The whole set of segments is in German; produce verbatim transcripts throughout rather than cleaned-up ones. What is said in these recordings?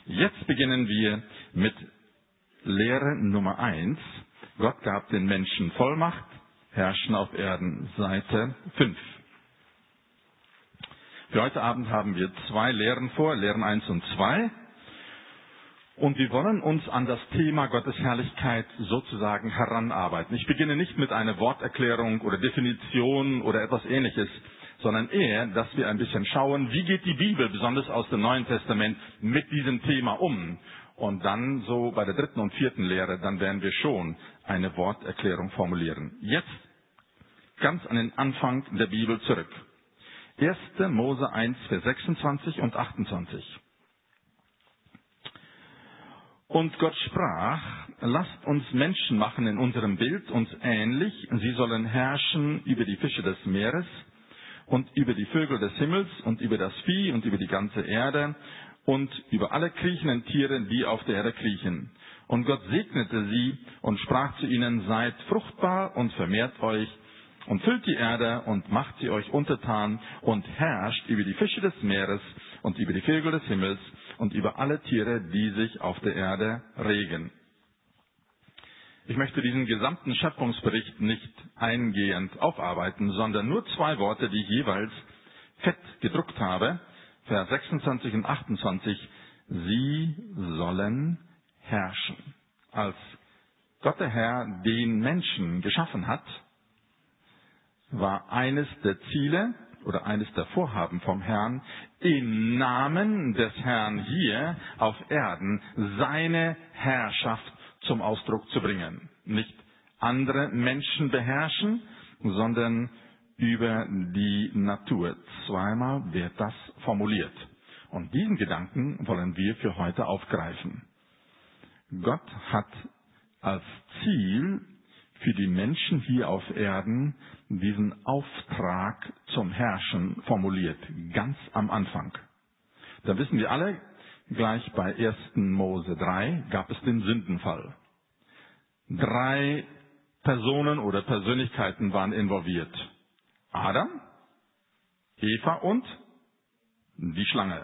Jetzt beginnen wir mit Lehre Nummer eins. Gott gab den Menschen Vollmacht, Herrschen auf Erden, Seite fünf. Für heute Abend haben wir zwei Lehren vor, Lehren eins und zwei. Und wir wollen uns an das Thema Gottes Herrlichkeit sozusagen heranarbeiten. Ich beginne nicht mit einer Worterklärung oder Definition oder etwas Ähnliches, sondern eher, dass wir ein bisschen schauen, wie geht die Bibel, besonders aus dem Neuen Testament, mit diesem Thema um. Und dann so bei der dritten und vierten Lehre, dann werden wir schon eine Worterklärung formulieren. Jetzt ganz an den Anfang der Bibel zurück. erster Mose eins, Vers sechsundzwanzig und achtundzwanzig. Und Gott sprach, lasst uns Menschen machen in unserem Bild, uns ähnlich. Sie sollen herrschen über die Fische des Meeres und über die Vögel des Himmels und über das Vieh und über die ganze Erde und über alle kriechenden Tiere, die auf der Erde kriechen. Und Gott segnete sie und sprach zu ihnen, seid fruchtbar und vermehrt euch und füllt die Erde und macht sie euch untertan und herrscht über die Fische des Meeres und über die Vögel des Himmels und über alle Tiere, die sich auf der Erde regen. Ich möchte diesen gesamten Schöpfungsbericht nicht eingehend aufarbeiten, sondern nur zwei Worte, die ich jeweils fett gedruckt habe. Vers sechsundzwanzig und achtundzwanzig. Sie sollen herrschen. Als Gott der Herr den Menschen geschaffen hat, war eines der Ziele oder eines der Vorhaben vom Herrn, im Namen des Herrn hier auf Erden seine Herrschaft zum Ausdruck zu bringen. Nicht andere Menschen beherrschen, sondern über die Natur. Zweimal wird das formuliert. Und diesen Gedanken wollen wir für heute aufgreifen. Gott hat als Ziel für die Menschen hier auf Erden diesen Auftrag zum Herrschen formuliert, ganz am Anfang. Da wissen wir alle, gleich bei ersten Mose drei gab es den Sündenfall. Drei Personen oder Persönlichkeiten waren involviert. Adam, Eva und die Schlange.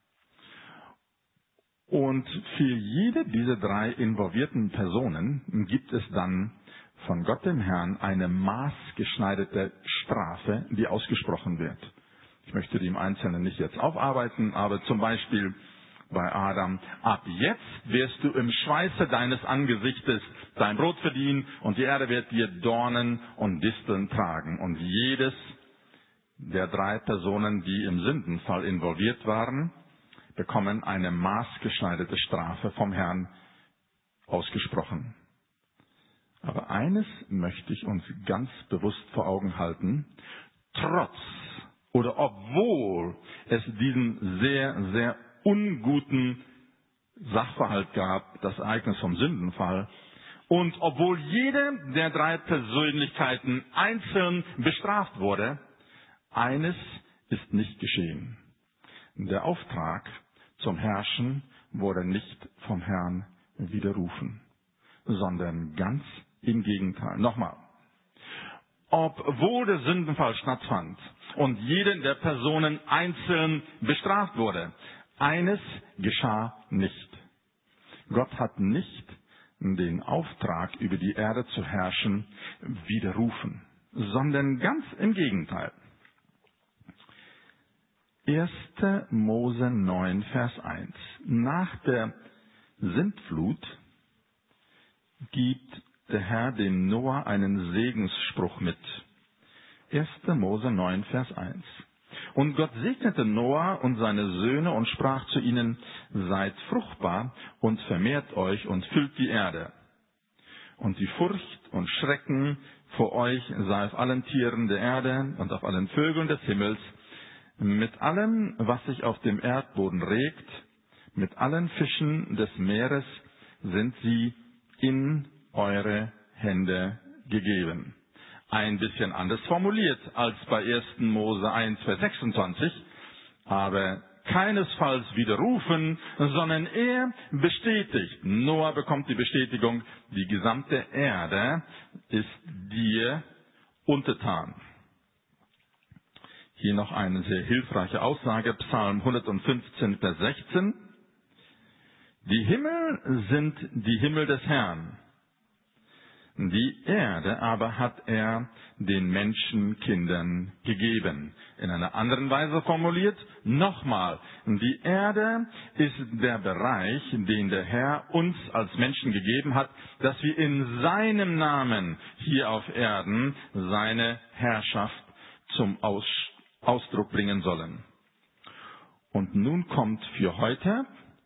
Und für jede dieser drei involvierten Personen gibt es dann von Gott dem Herrn eine maßgeschneiderte Strafe, die ausgesprochen wird. Ich möchte die im Einzelnen nicht jetzt aufarbeiten, aber zum Beispiel bei Adam, ab jetzt wirst du im Schweiße deines Angesichtes dein Brot verdienen und die Erde wird dir Dornen und Disteln tragen. Und jedes der drei Personen, die im Sündenfall involviert waren, bekommen eine maßgeschneiderte Strafe vom Herrn ausgesprochen. Aber eines möchte ich uns ganz bewusst vor Augen halten. Trotz oder obwohl es diesen sehr, sehr unguten Sachverhalt gab, das Ereignis vom Sündenfall, und obwohl jede der drei Persönlichkeiten einzeln bestraft wurde, eines ist nicht geschehen. Der Auftrag zum Herrschen wurde nicht vom Herrn widerrufen, sondern ganz im Gegenteil. Nochmal. Obwohl der Sündenfall stattfand und jede der Personen einzeln bestraft wurde, eines geschah nicht. Gott hat nicht den Auftrag, über die Erde zu herrschen, widerrufen, sondern ganz im Gegenteil. erster Mose neun, Vers eins. Nach der Sintflut gibt der Herr dem Noah einen Segensspruch mit. erster Mose neun, Vers eins. Und Gott segnete Noah und seine Söhne und sprach zu ihnen, seid fruchtbar und vermehrt euch und füllt die Erde. Und die Furcht und Schrecken vor euch sei auf allen Tieren der Erde und auf allen Vögeln des Himmels, mit allem, was sich auf dem Erdboden regt, mit allen Fischen des Meeres sind sie in eure Hände gegeben. Ein bisschen anders formuliert als bei ersten Mose eins, Vers sechsundzwanzig, aber keinesfalls widerrufen, sondern er bestätigt. Noah bekommt die Bestätigung, die gesamte Erde ist dir untertan. Hier noch eine sehr hilfreiche Aussage, Psalm hundertfünfzehn, Vers sechzehn. Die Himmel sind die Himmel des Herrn. Die Erde aber hat er den Menschenkindern gegeben. In einer anderen Weise formuliert, nochmal, die Erde ist der Bereich, den der Herr uns als Menschen gegeben hat, dass wir in seinem Namen hier auf Erden seine Herrschaft zum Aus Ausdruck bringen sollen. Und nun kommt für heute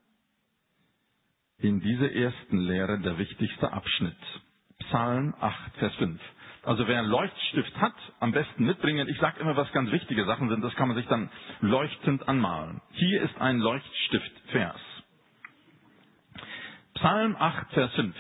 in dieser ersten Lehre der wichtigste Abschnitt. Psalm acht, Vers fünf. Also wer einen Leuchtstift hat, am besten mitbringen. Ich sage immer, was ganz wichtige Sachen sind, das kann man sich dann leuchtend anmalen. Hier ist ein Leuchtstift-Vers. Psalm acht, Vers fünf.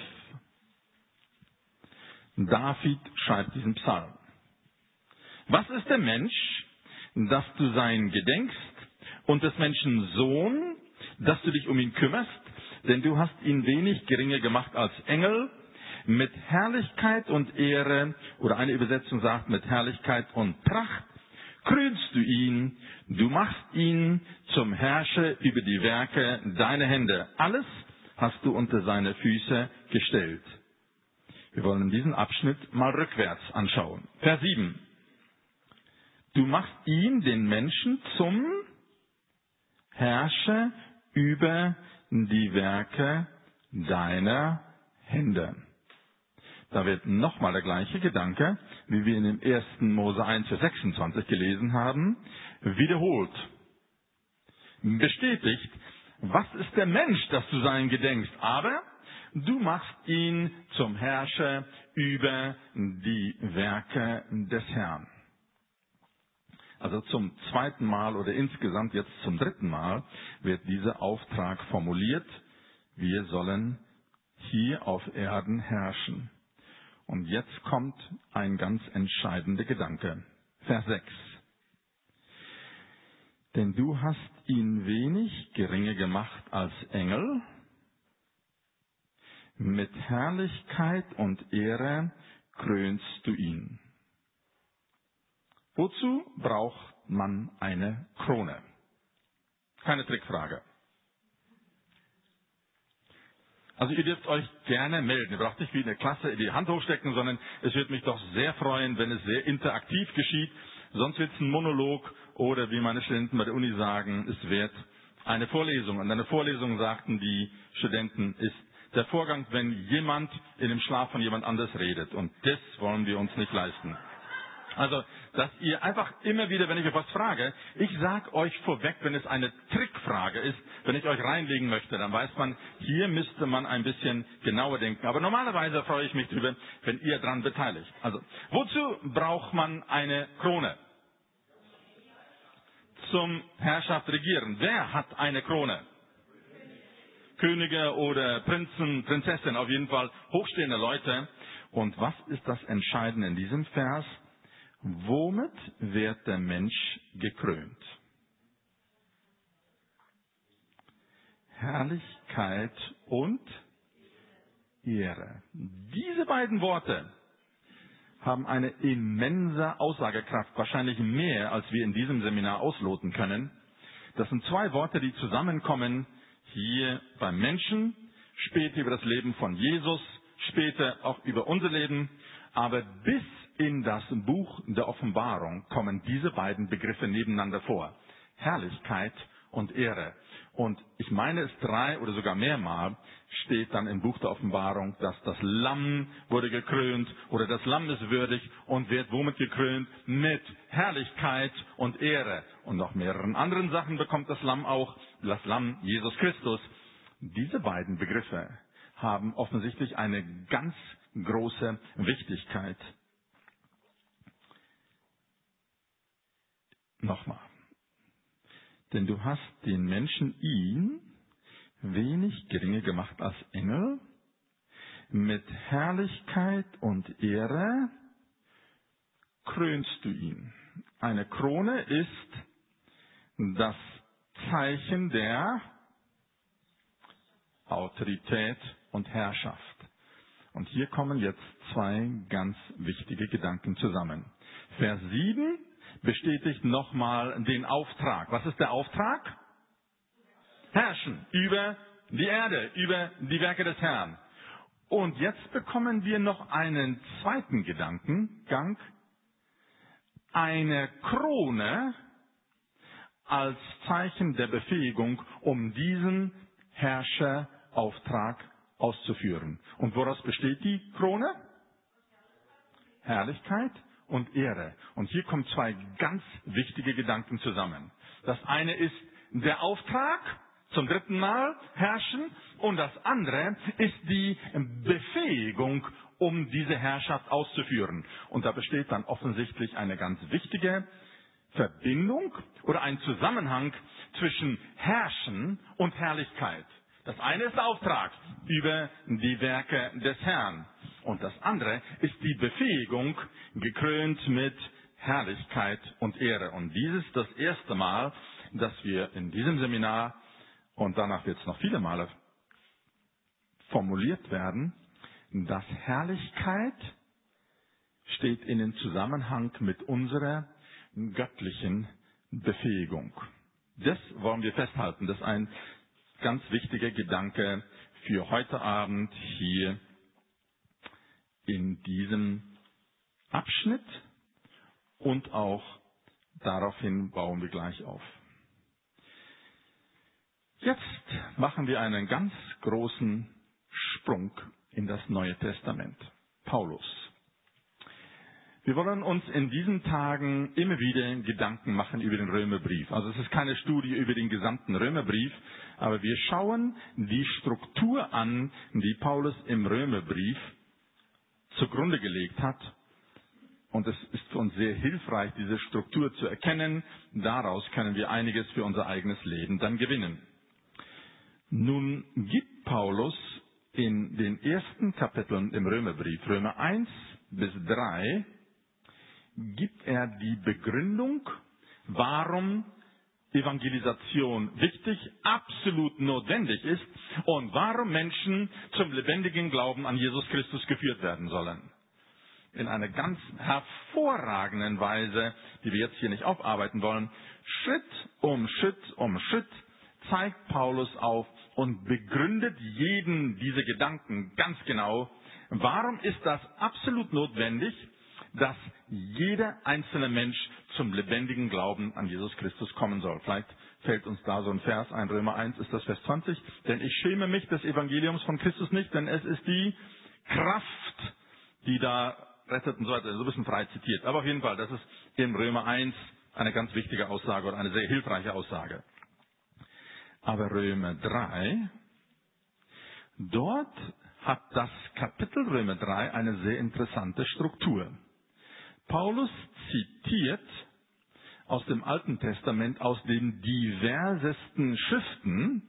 David schreibt diesen Psalm. Was ist der Mensch, dass du sein gedenkst, und des Menschen Sohn, dass du dich um ihn kümmerst? Denn du hast ihn wenig geringer gemacht als Engel. Mit Herrlichkeit und Ehre, oder eine Übersetzung sagt, mit Herrlichkeit und Pracht, krönst du ihn, du machst ihn zum Herrscher über die Werke deiner Hände. Alles hast du unter seine Füße gestellt. Wir wollen diesen Abschnitt mal rückwärts anschauen. Vers sieben. Du machst ihn, den Menschen, zum Herrscher über die Werke deiner Hände. Da wird nochmal der gleiche Gedanke, wie wir in dem ersten Mose eins, Vers sechsundzwanzig gelesen haben, wiederholt. Bestätigt, was ist der Mensch, dass du sein gedenkst? Aber du machst ihn zum Herrscher über die Werke des Herrn. Also zum zweiten Mal oder insgesamt jetzt zum dritten Mal wird dieser Auftrag formuliert. Wir sollen hier auf Erden herrschen. Und jetzt kommt ein ganz entscheidender Gedanke. Vers sechs. Denn du hast ihn wenig geringer gemacht als Engel. Mit Herrlichkeit und Ehre krönst du ihn. Wozu braucht man eine Krone? Keine Trickfrage. Also ihr dürft euch gerne melden. Ihr braucht nicht wie in der Klasse die Hand hochstecken, sondern es würde mich doch sehr freuen, wenn es sehr interaktiv geschieht. Sonst wird es ein Monolog oder wie meine Studenten bei der Uni sagen, es wird eine Vorlesung. Und eine Vorlesung, sagten die Studenten, ist der Vorgang, wenn jemand in dem Schlaf von jemand anders redet. Und das wollen wir uns nicht leisten. Also, dass ihr einfach immer wieder, wenn ich euch was frage, ich sage euch vorweg, wenn es eine Trickfrage ist, wenn ich euch reinlegen möchte, dann weiß man, hier müsste man ein bisschen genauer denken. Aber normalerweise freue ich mich drüber, wenn ihr dran beteiligt. Also, wozu braucht man eine Krone? Zum Herrschaft regieren. Wer hat eine Krone? Könige oder Prinzen, Prinzessinnen, auf jeden Fall hochstehende Leute. Und was ist das Entscheidende in diesem Vers? Womit wird der Mensch gekrönt? Herrlichkeit und Ehre. Diese beiden Worte haben eine immense Aussagekraft, wahrscheinlich mehr, als wir in diesem Seminar ausloten können. Das sind zwei Worte, die zusammenkommen hier beim Menschen, später über das Leben von Jesus, später auch über unser Leben, aber bis in das Buch der Offenbarung kommen diese beiden Begriffe nebeneinander vor. Herrlichkeit und Ehre. Und ich meine es drei oder sogar mehrmal steht dann im Buch der Offenbarung, dass das Lamm wurde gekrönt oder das Lamm ist würdig und wird womit gekrönt? Mit Herrlichkeit und Ehre. Und noch mehreren anderen Sachen bekommt das Lamm auch, das Lamm Jesus Christus. Diese beiden Begriffe haben offensichtlich eine ganz große Wichtigkeit. Nochmal. Denn du hast den Menschen ihn wenig geringer gemacht als Engel. Mit Herrlichkeit und Ehre krönst du ihn. Eine Krone ist das Zeichen der Autorität und Herrschaft. Und hier kommen jetzt zwei ganz wichtige Gedanken zusammen. Vers sieben bestätigt nochmal den Auftrag. Was ist der Auftrag? Herrschen über die Erde über die Werke des Herrn. Und jetzt bekommen wir noch einen zweiten Gedankengang. Eine Krone als Zeichen der Befähigung, um diesen Herrscherauftrag auszuführen. Und woraus besteht die Krone? Herrlichkeit und Ehre. Und hier kommen zwei ganz wichtige Gedanken zusammen. Das eine ist der Auftrag, zum dritten Mal herrschen, und das andere ist die Befähigung, um diese Herrschaft auszuführen. Und da besteht dann offensichtlich eine ganz wichtige Verbindung oder ein Zusammenhang zwischen Herrschen und Herrlichkeit. Das eine ist der Auftrag über die Werke des Herrn. Und das andere ist die Befähigung, gekrönt mit Herrlichkeit und Ehre. Und dies ist das erste Mal, dass wir in diesem Seminar, und danach wird es noch viele Male formuliert werden, dass Herrlichkeit steht in den Zusammenhang mit unserer göttlichen Befähigung. Das wollen wir festhalten. Das ist ein ganz wichtiger Gedanke für heute Abend hier in diesem Abschnitt, und auch daraufhin bauen wir gleich auf. Jetzt machen wir einen ganz großen Sprung in das Neue Testament. Paulus. Wir wollen uns in diesen Tagen immer wieder Gedanken machen über den Römerbrief. Also es ist keine Studie über den gesamten Römerbrief, aber wir schauen die Struktur an, die Paulus im Römerbrief zugrunde gelegt hat. Und es ist für uns sehr hilfreich, diese Struktur zu erkennen. Daraus können wir einiges für unser eigenes Leben dann gewinnen. Nun gibt Paulus in den ersten Kapiteln im Römerbrief, Römer eins bis drei, gibt er die Begründung, warum Evangelisation wichtig, absolut notwendig ist und warum Menschen zum lebendigen Glauben an Jesus Christus geführt werden sollen. In einer ganz hervorragenden Weise, die wir jetzt hier nicht aufarbeiten wollen, Schritt um Schritt um Schritt zeigt Paulus auf und begründet jeden dieser Gedanken ganz genau. Warum ist das absolut notwendig, dass jeder einzelne Mensch zum lebendigen Glauben an Jesus Christus kommen soll? Vielleicht fällt uns da so ein Vers ein, Römer eins ist das Vers zwanzig. Denn ich schäme mich des Evangeliums von Christus nicht, denn es ist die Kraft, die da rettet und so weiter. So ein bisschen frei zitiert. Aber auf jeden Fall, das ist in Römer eins eine ganz wichtige Aussage oder eine sehr hilfreiche Aussage. Aber Römer drei, dort hat das Kapitel Römer drei eine sehr interessante Struktur. Paulus zitiert aus dem Alten Testament, aus den diversesten Schriften.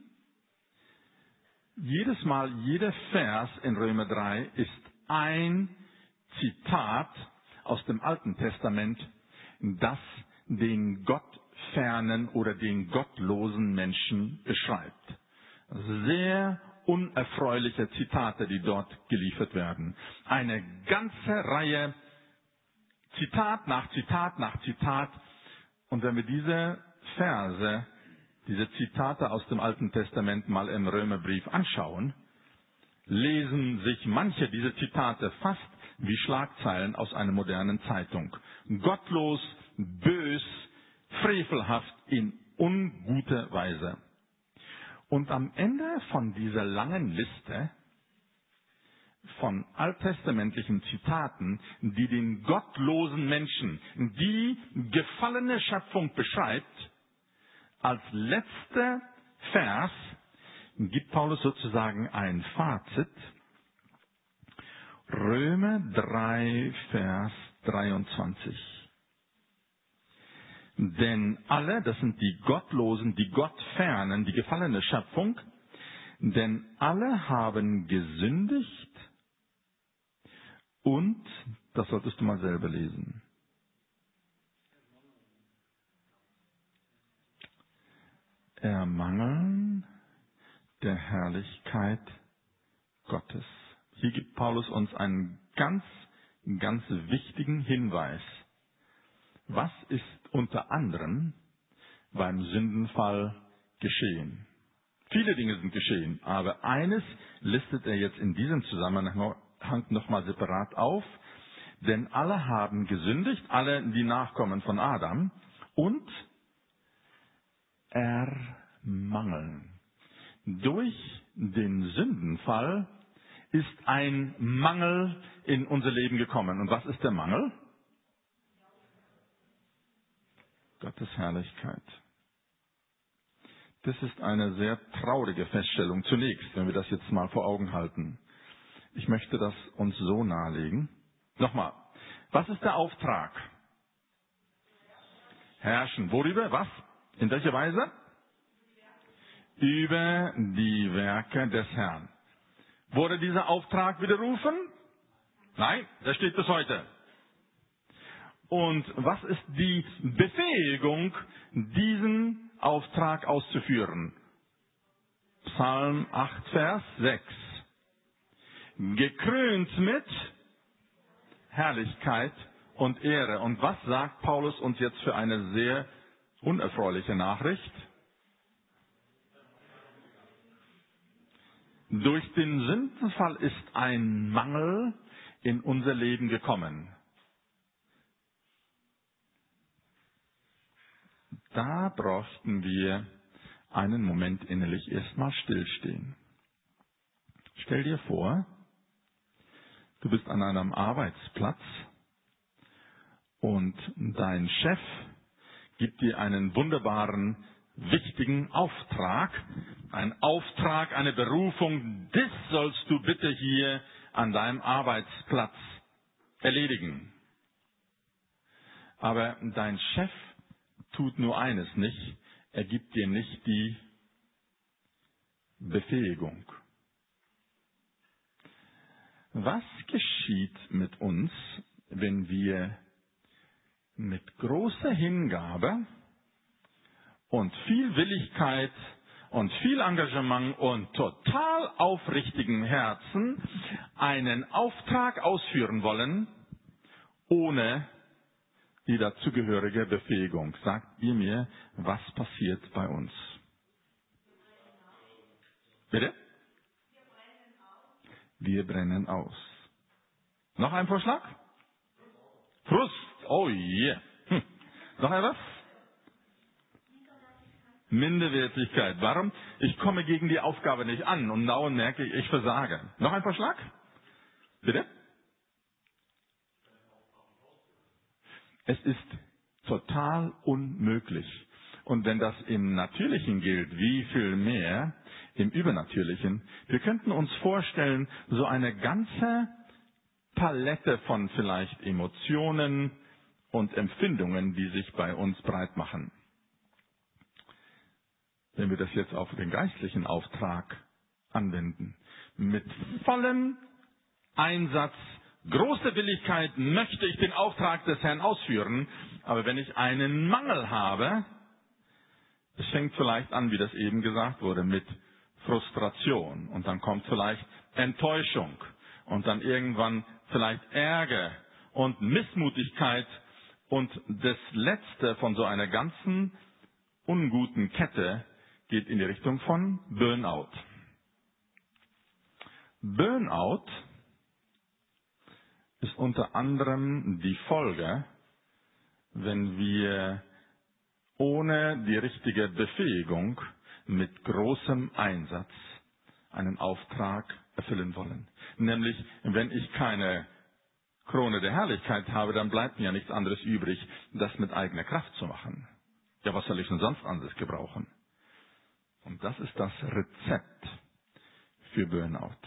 Jedes Mal, jeder Vers in Römer drei ist ein Zitat aus dem Alten Testament, das den gottfernen oder den gottlosen Menschen beschreibt. Sehr unerfreuliche Zitate, die dort geliefert werden. Eine ganze Reihe Zitat nach Zitat nach Zitat. Und wenn wir diese Verse, diese Zitate aus dem Alten Testament mal im Römerbrief anschauen, lesen sich manche dieser Zitate fast wie Schlagzeilen aus einer modernen Zeitung. Gottlos, bös, frevelhaft in unguter Weise. Und am Ende von dieser langen Liste von alttestamentlichen Zitaten, die den gottlosen Menschen, die gefallene Schöpfung beschreibt, als letzter Vers gibt Paulus sozusagen ein Fazit. Römer drei, Vers dreiundzwanzig. Denn alle, das sind die Gottlosen, die Gottfernen, die gefallene Schöpfung, denn alle haben gesündigt und, das solltest du mal selber lesen, ermangeln der Herrlichkeit Gottes. Hier gibt Paulus uns einen ganz, ganz wichtigen Hinweis. Was ist unter anderem beim Sündenfall geschehen? Viele Dinge sind geschehen, aber eines listet er jetzt in diesem Zusammenhang nochmal separat auf. Denn alle haben gesündigt, alle die Nachkommen von Adam, und ermangeln. Durch den Sündenfall ist ein Mangel in unser Leben gekommen. Und was ist der Mangel? Gottes Herrlichkeit. Das ist eine sehr traurige Feststellung zunächst, wenn wir das jetzt mal vor Augen halten. Ich möchte das uns so nahelegen. Nochmal, was ist der Auftrag? Herrschen. Worüber? Was? In welcher Weise? Über die Werke des Herrn. Wurde dieser Auftrag widerrufen? Nein, der steht bis heute. Und was ist die Befähigung, diesen Auftrag auszuführen? Psalm acht, Vers sechs. Gekrönt mit Herrlichkeit und Ehre. Und was sagt Paulus uns jetzt für eine sehr unerfreuliche Nachricht? Durch den Sündenfall ist ein Mangel in unser Leben gekommen. Da bräuchten wir einen Moment innerlich erstmal stillstehen. Stell dir vor, du bist an einem Arbeitsplatz und dein Chef gibt dir einen wunderbaren, wichtigen Auftrag. Ein Auftrag, eine Berufung, das sollst du bitte hier an deinem Arbeitsplatz erledigen. Aber dein Chef tut nur eines nicht, er gibt dir nicht die Befähigung. Was geschieht mit uns, wenn wir mit großer Hingabe und viel Willigkeit und viel Engagement und total aufrichtigem Herzen einen Auftrag ausführen wollen, ohne die dazugehörige Befähigung? Sagt ihr mir, was passiert bei uns? Bitte? Wir brennen aus. Noch ein Vorschlag? Frust. Oh yeah. Hm. Noch etwas? Minderwertigkeit. Warum? Ich komme gegen die Aufgabe nicht an und dauernd merke ich, ich versage. Noch ein Vorschlag? Bitte? Es ist total unmöglich. Und wenn das im Natürlichen gilt, wie viel mehr im Übernatürlichen? Wir könnten uns vorstellen, so eine ganze Palette von vielleicht Emotionen und Empfindungen, die sich bei uns breit machen. Wenn wir das jetzt auf den geistlichen Auftrag anwenden, mit vollem Einsatz, großer Willigkeit möchte ich den Auftrag des Herrn ausführen, aber wenn ich einen Mangel habe, es fängt vielleicht an, wie das eben gesagt wurde, mit Frustration und dann kommt vielleicht Enttäuschung und dann irgendwann vielleicht Ärger und Missmutigkeit und das Letzte von so einer ganzen unguten Kette geht in die Richtung von Burnout. Burnout ist unter anderem die Folge, wenn wir ohne die richtige Befähigung mit großem Einsatz einen Auftrag erfüllen wollen. Nämlich, wenn ich keine Krone der Herrlichkeit habe, dann bleibt mir ja nichts anderes übrig, das mit eigener Kraft zu machen. Ja, was soll ich denn sonst anderes gebrauchen? Und das ist das Rezept für Burnout.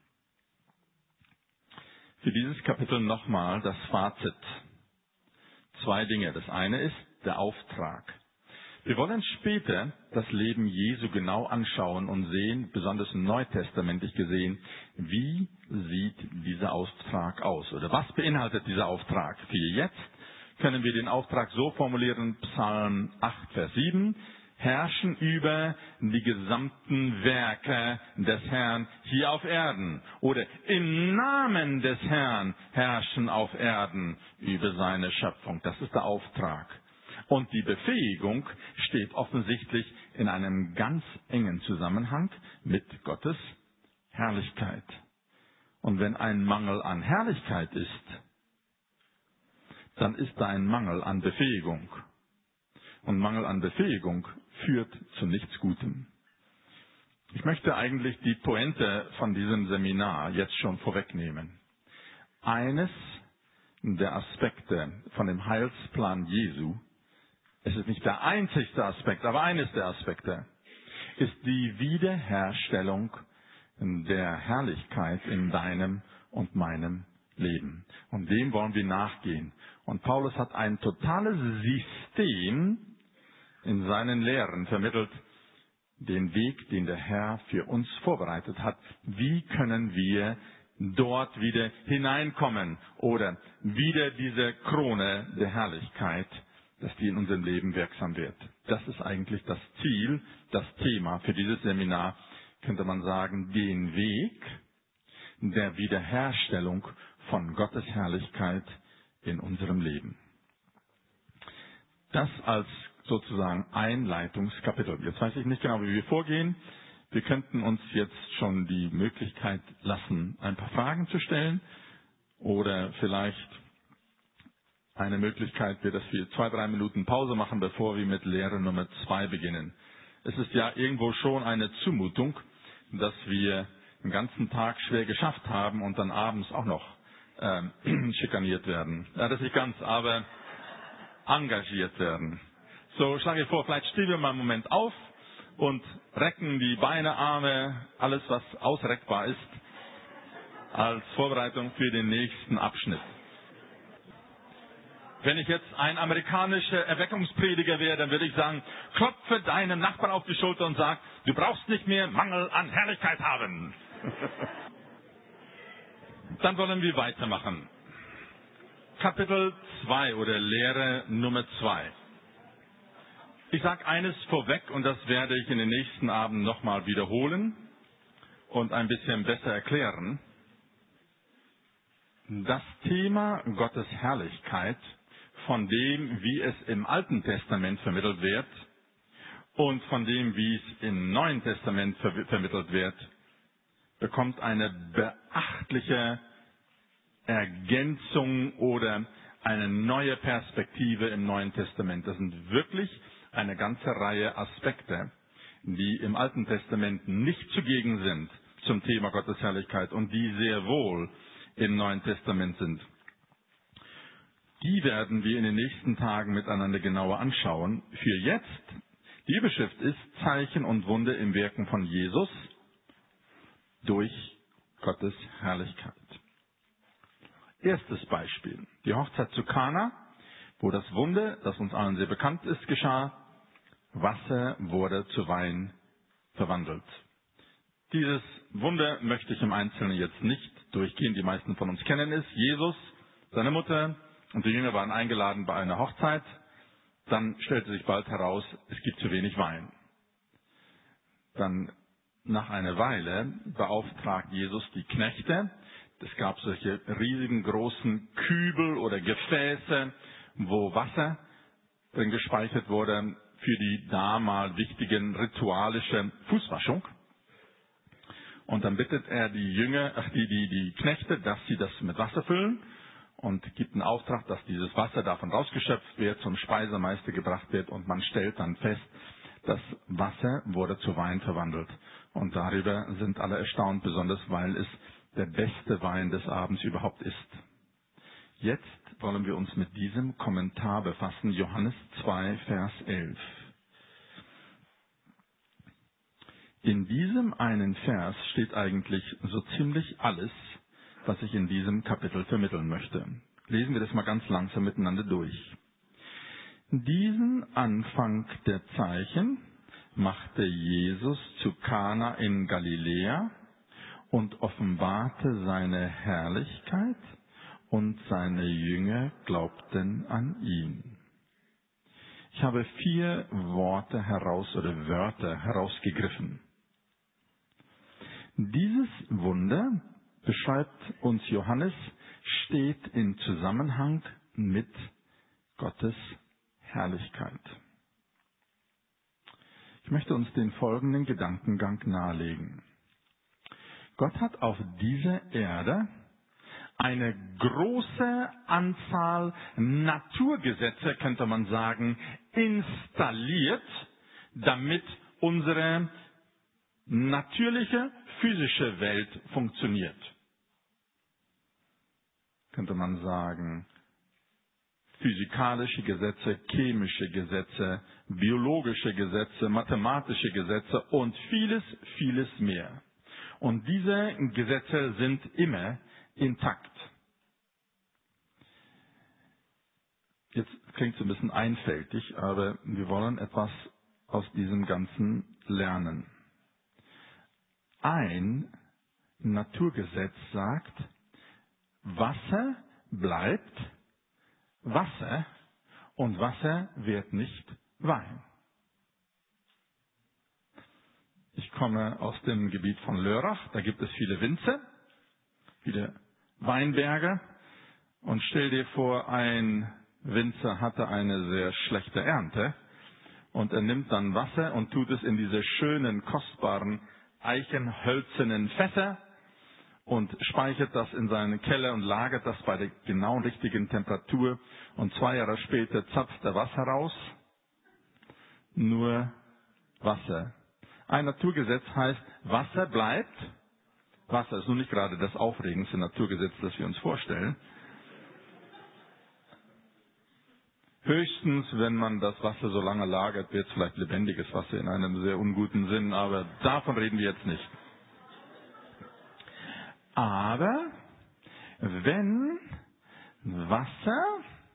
Für dieses Kapitel nochmal das Fazit. Zwei Dinge. Das eine ist der Auftrag. Wir wollen später das Leben Jesu genau anschauen und sehen, besonders neutestamentlich gesehen, wie sieht dieser Auftrag aus oder was beinhaltet dieser Auftrag. Für jetzt können wir den Auftrag so formulieren, Psalm acht, Vers sieben, herrschen über die gesamten Werke des Herrn hier auf Erden. Oder im Namen des Herrn herrschen auf Erden über seine Schöpfung. Das ist der Auftrag. Und die Befähigung steht offensichtlich in einem ganz engen Zusammenhang mit Gottes Herrlichkeit. Und wenn ein Mangel an Herrlichkeit ist, dann ist da ein Mangel an Befähigung. Und Mangel an Befähigung führt zu nichts Gutem. Ich möchte eigentlich die Pointe von diesem Seminar jetzt schon vorwegnehmen. Eines der Aspekte von dem Heilsplan Jesu, es ist nicht der einzigste Aspekt, aber eines der Aspekte, ist die Wiederherstellung der Herrlichkeit in deinem und meinem Leben. Und dem wollen wir nachgehen. Und Paulus hat ein totales System in seinen Lehren vermittelt, den Weg, den der Herr für uns vorbereitet hat. Wie können wir dort wieder hineinkommen oder wieder diese Krone der Herrlichkeit, dass die in unserem Leben wirksam wird. Das ist eigentlich das Ziel, das Thema für dieses Seminar, könnte man sagen, den Weg der Wiederherstellung von Gottes Herrlichkeit in unserem Leben. Das als sozusagen Einleitungskapitel. Jetzt weiß ich nicht genau, wie wir vorgehen. Wir könnten uns jetzt schon die Möglichkeit lassen, ein paar Fragen zu stellen oder vielleicht eine Möglichkeit wird, dass wir zwei, drei Minuten Pause machen, bevor wir mit Lehre Nummer zwei beginnen. Es ist ja irgendwo schon eine Zumutung, dass wir den ganzen Tag schwer geschafft haben und dann abends auch noch ähm, schikaniert werden. Ja, das nicht ganz, aber engagiert werden. So, schlage ich vor, vielleicht stehen wir mal einen Moment auf und recken die Beine, Arme, alles was ausreckbar ist, als Vorbereitung für den nächsten Abschnitt. Wenn ich jetzt ein amerikanischer Erweckungsprediger wäre, dann würde ich sagen, klopfe deinem Nachbarn auf die Schulter und sag, du brauchst nicht mehr Mangel an Herrlichkeit haben. Dann wollen wir weitermachen. Kapitel zwei oder Lehre Nummer zwei. Ich sage eines vorweg und das werde ich in den nächsten Abend nochmal wiederholen und ein bisschen besser erklären. Das Thema Gottes Herrlichkeit, von dem, wie es im Alten Testament vermittelt wird und von dem, wie es im Neuen Testament ver- vermittelt wird, bekommt eine beachtliche Ergänzung oder eine neue Perspektive im Neuen Testament. Das sind wirklich eine ganze Reihe Aspekte, die im Alten Testament nicht zugegen sind zum Thema Gottes Herrlichkeit und die sehr wohl im Neuen Testament sind. Die werden wir in den nächsten Tagen miteinander genauer anschauen. Für jetzt, die Überschrift ist Zeichen und Wunder im Wirken von Jesus durch Gottes Herrlichkeit. Erstes Beispiel, die Hochzeit zu Kana, wo das Wunder, das uns allen sehr bekannt ist, geschah. Wasser wurde zu Wein verwandelt. Dieses Wunder möchte ich im Einzelnen jetzt nicht durchgehen. Die meisten von uns kennen es. Jesus, seine Mutter und die Jünger waren eingeladen bei einer Hochzeit. Dann stellte sich bald heraus, es gibt zu wenig Wein. Dann nach einer Weile beauftragt Jesus die Knechte. Es gab solche riesigen großen Kübel oder Gefäße, wo Wasser drin gespeichert wurde für die damals wichtigen ritualische Fußwaschung. Und dann bittet er die Jünger, ach, die, die, die Knechte, dass sie das mit Wasser füllen und gibt einen Auftrag, dass dieses Wasser davon rausgeschöpft wird, zum Speisemeister gebracht wird und man stellt dann fest, das Wasser wurde zu Wein verwandelt. Und darüber sind alle erstaunt, besonders weil es der beste Wein des Abends überhaupt ist. Jetzt wollen wir uns mit diesem Kommentar befassen, Johannes zwei, Vers elf. In diesem einen Vers steht eigentlich so ziemlich alles, was ich in diesem Kapitel vermitteln möchte. Lesen wir das mal ganz langsam miteinander durch. Diesen Anfang der Zeichen machte Jesus zu Kana in Galiläa und offenbarte seine Herrlichkeit, und seine Jünger glaubten an ihn. Ich habe vier Worte heraus oder Wörter herausgegriffen. Dieses Wunder, beschreibt uns Johannes, steht in Zusammenhang mit Gottes Herrlichkeit. Ich möchte uns den folgenden Gedankengang nahelegen. Gott hat auf dieser Erde eine große Anzahl Naturgesetze, könnte man sagen, installiert, damit unsere natürliche, physische Welt funktioniert. Könnte man sagen, physikalische Gesetze, chemische Gesetze, biologische Gesetze, mathematische Gesetze und vieles, vieles mehr. Und diese Gesetze sind immer intakt. Jetzt klingt es ein bisschen einfältig, aber wir wollen etwas aus diesem Ganzen lernen. Ein Naturgesetz sagt, Wasser bleibt Wasser und Wasser wird nicht Wein. Ich komme aus dem Gebiet von Lörrach, da gibt es viele Winzer, viele Weinberge und stell dir vor, ein Winzer hatte eine sehr schlechte Ernte und er nimmt dann Wasser und tut es in diese schönen, kostbaren, eichenhölzernen Fässer und speichert das in seinen Keller und lagert das bei der genau richtigen Temperatur und zwei Jahre später zapft der Wasser raus. Nur Wasser. Ein Naturgesetz heißt, Wasser bleibt Wasser. Ist nun nicht gerade das aufregendste Naturgesetz, das wir uns vorstellen. Höchstens, wenn man das Wasser so lange lagert, wird es vielleicht lebendiges Wasser in einem sehr unguten Sinn, aber davon reden wir jetzt nicht. Aber wenn Wasser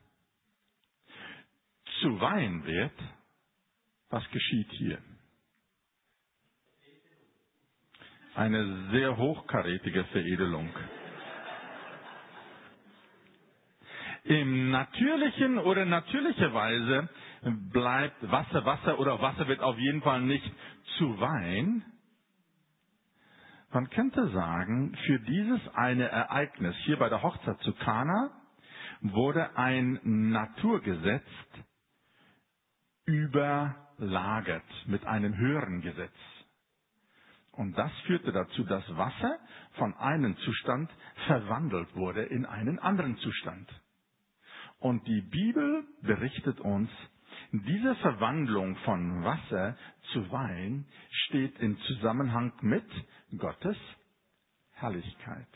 zu Wein wird, was geschieht hier? Eine sehr hochkarätige Veredelung. Im natürlichen oder natürlicherweise bleibt Wasser Wasser oder Wasser wird auf jeden Fall nicht zu Wein. Man könnte sagen, für dieses eine Ereignis hier bei der Hochzeit zu Kana wurde ein Naturgesetz überlagert mit einem höheren Gesetz. Und das führte dazu, dass Wasser von einem Zustand verwandelt wurde in einen anderen Zustand. Und die Bibel berichtet uns, diese Verwandlung von Wasser zu Wein steht im Zusammenhang mit Gottes Herrlichkeit.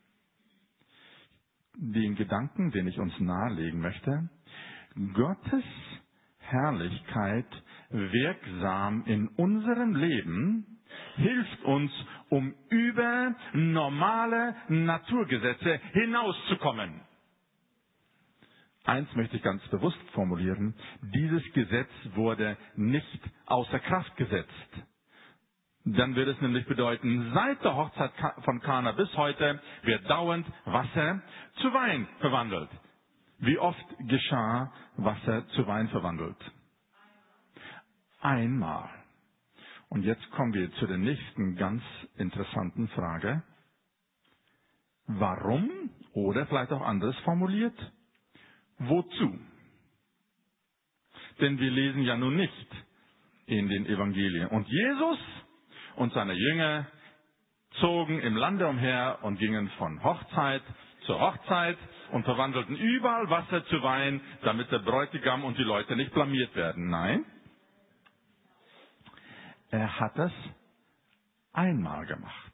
Den Gedanken, den ich uns nahelegen möchte, Gottes Herrlichkeit wirksam in unserem Leben hilft uns, um über normale Naturgesetze hinauszukommen. Eins möchte ich ganz bewusst formulieren. Dieses Gesetz wurde nicht außer Kraft gesetzt. Dann wird es nämlich bedeuten, seit der Hochzeit von Kana bis heute wird dauernd Wasser zu Wein verwandelt. Wie oft geschah Wasser zu Wein verwandelt? Einmal. Und jetzt kommen wir zu der nächsten ganz interessanten Frage. Warum? Oder vielleicht auch anders formuliert. Wozu? Denn wir lesen ja nun nicht in den Evangelien. Und Jesus und seine Jünger zogen im Lande umher und gingen von Hochzeit zur Hochzeit und verwandelten überall Wasser zu Wein, damit der Bräutigam und die Leute nicht blamiert werden. Nein, er hat es einmal gemacht.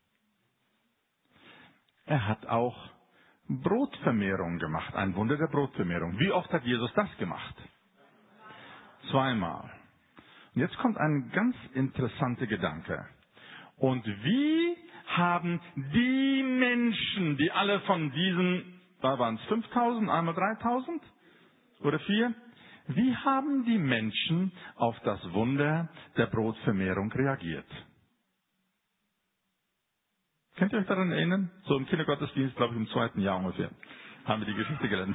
Er hat auch Brotvermehrung gemacht, ein Wunder der Brotvermehrung. Wie oft hat Jesus das gemacht? Zweimal. Und jetzt kommt ein ganz interessanter Gedanke. Und wie haben die Menschen, die alle von diesen, da waren es fünftausend, einmal dreitausend oder vier, wie haben die Menschen auf das Wunder der Brotvermehrung reagiert? Könnt ihr euch daran erinnern? So im Kindergottesdienst, glaube ich, im zweiten Jahr ungefähr, haben wir die Geschichte gelernt.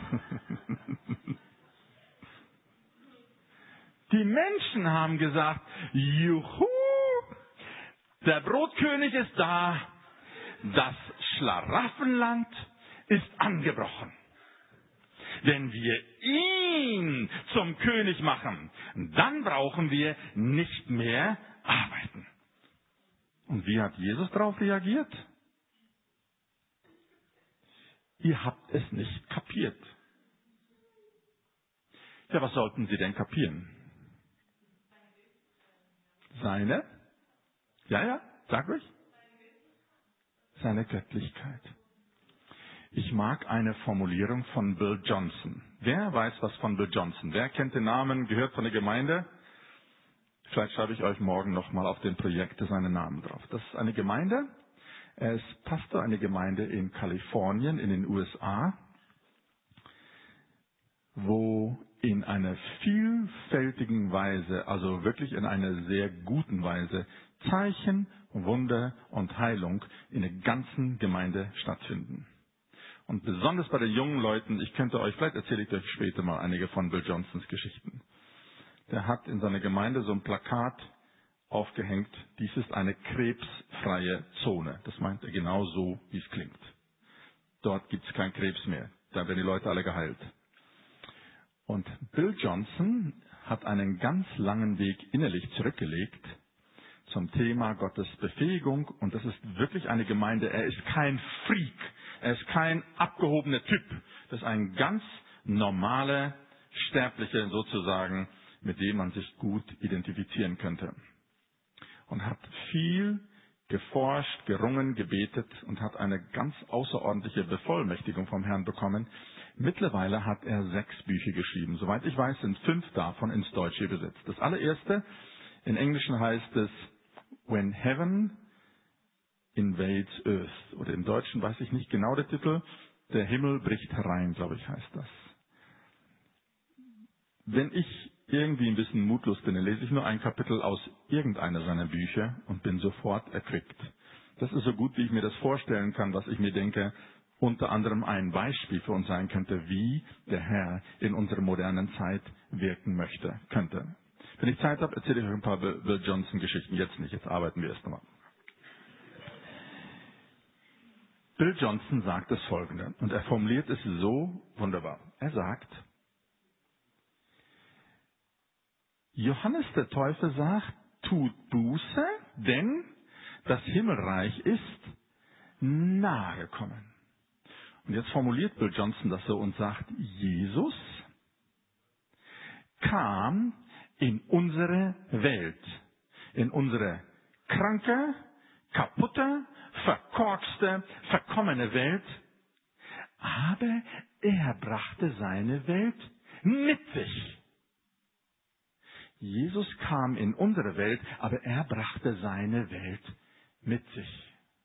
Die Menschen haben gesagt, juhu, der Brotkönig ist da, das Schlaraffenland ist angebrochen. wenn wir ihn zum König machen, dann brauchen wir nicht mehr arbeiten. Und wie hat Jesus darauf reagiert? Ihr habt es nicht kapiert. Ja, was sollten Sie denn kapieren? Seine? Ja, ja, sag ruhig. Seine Göttlichkeit. Ich mag eine Formulierung von Bill Johnson. Wer weiß was von Bill Johnson? Wer kennt den Namen, gehört von der Gemeinde? Vielleicht schreibe ich euch morgen nochmal auf den Projekte seinen Namen drauf. Das ist eine Gemeinde. Er ist Pastor einer Gemeinde in Kalifornien in den U S A, wo in einer vielfältigen Weise, also wirklich in einer sehr guten Weise, Zeichen, Wunder und Heilung in der ganzen Gemeinde stattfinden. Und besonders bei den jungen Leuten, ich könnte euch, vielleicht erzähle ich euch später mal einige von Bill Johnsons Geschichten. Der hat in seiner Gemeinde so ein Plakat aufgehängt, dies ist eine krebsfreie Zone. Das meint er genau so, wie es klingt. Dort gibt es keinen Krebs mehr. Da werden die Leute alle geheilt. Und Bill Johnson hat einen ganz langen Weg innerlich zurückgelegt zum Thema Gottes Befähigung. Und das ist wirklich eine Gemeinde. Er ist kein Freak. Er ist kein abgehobener Typ. Das ist ein ganz normaler Sterblicher sozusagen, mit dem man sich gut identifizieren könnte. Und hat viel geforscht, gerungen, gebetet und hat eine ganz außerordentliche Bevollmächtigung vom Herrn bekommen. Mittlerweile hat er sechs Bücher geschrieben. Soweit ich weiß, sind fünf davon ins Deutsche übersetzt. Das allererste, in Englischen heißt es When Heaven Invades Earth. Oder im Deutschen weiß ich nicht genau der Titel. Der Himmel bricht herein, glaube ich, heißt das. Wenn ich irgendwie ein bisschen mutlos bin, dann lese ich nur ein Kapitel aus irgendeiner seiner Bücher und bin sofort erquickt. Das ist so gut, wie ich mir das vorstellen kann, was ich mir denke, unter anderem ein Beispiel für uns sein könnte, wie der Herr in unserer modernen Zeit wirken möchte, könnte. Wenn ich Zeit habe, erzähle ich euch ein paar Bill Johnson Geschichten. Jetzt nicht, jetzt arbeiten wir erst einmal. Bill Johnson sagt das Folgende, und er formuliert es so wunderbar. Er sagt, Johannes der Täufer sagt, tut Buße, denn das Himmelreich ist nahe gekommen. Und jetzt formuliert Bill Johnson das so und sagt, Jesus kam in unsere Welt, in unsere kranke, kaputte, verkorkste, verkommene Welt, aber er brachte seine Welt mit sich. Jesus kam in unsere Welt, aber er brachte seine Welt mit sich.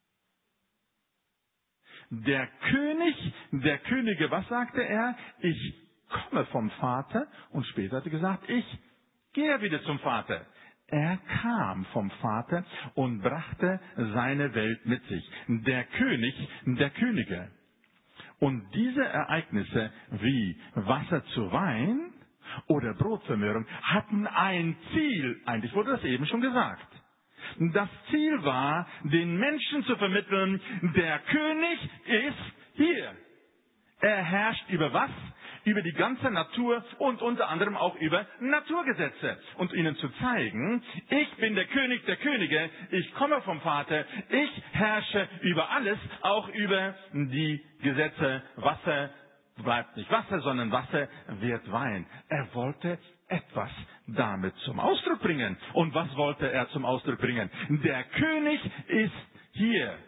Der König der Könige, was sagte er? Ich komme vom Vater. Und später hat er gesagt, ich gehe wieder zum Vater. Er kam vom Vater und brachte seine Welt mit sich. Der König der Könige. Und diese Ereignisse wie Wasser zu Wein oder Brotvermehrung hatten ein Ziel. Eigentlich wurde das eben schon gesagt. Das Ziel war, den Menschen zu vermitteln, der König ist hier. Er herrscht über was? Über die ganze Natur und unter anderem auch über Naturgesetze. Und ihnen zu zeigen, ich bin der König der Könige, ich komme vom Vater, ich herrsche über alles, auch über die Gesetze. Wasser bleibt nicht Wasser, sondern Wasser wird Wein. Er wollte etwas damit zum Ausdruck bringen. Und was wollte er zum Ausdruck bringen? Der König ist hier.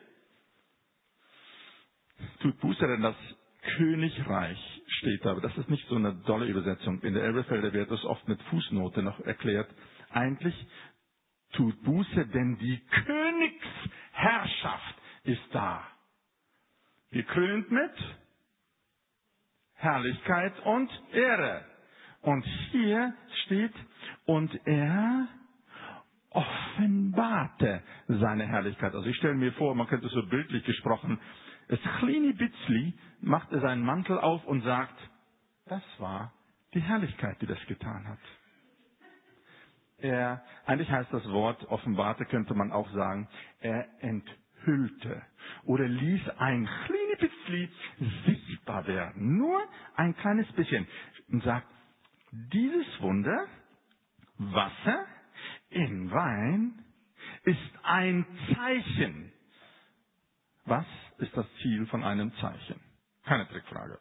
Tut Buße, denn das Königreich steht da. Aber das ist nicht so eine dolle Übersetzung. In der Elberfelder wird das oft mit Fußnote noch erklärt. Eigentlich tut Buße, denn die Königsherrschaft ist da. Gekrönt mit Herrlichkeit und Ehre. Und hier steht, und er offenbarte seine Herrlichkeit. Also ich stelle mir vor, man könnte so bildlich gesprochen, es kleine Bitzli macht er seinen Mantel auf und sagt, das war die Herrlichkeit, die das getan hat. Er, eigentlich heißt das Wort offenbarte, könnte man auch sagen, er enthüllte oder ließ ein kleine Bitzli sichtbar sichtbar werden. Nur ein kleines bisschen. Und sagt, dieses Wunder, Wasser in Wein, ist ein Zeichen. Was ist das Ziel von einem Zeichen? Keine Trickfrage.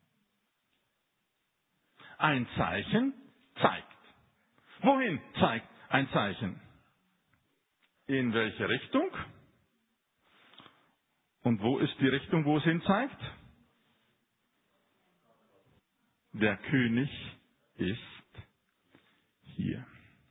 Ein Zeichen zeigt. Wohin zeigt ein Zeichen? In welche Richtung? Und wo ist die Richtung, wo es hin zeigt? Der König ist hier.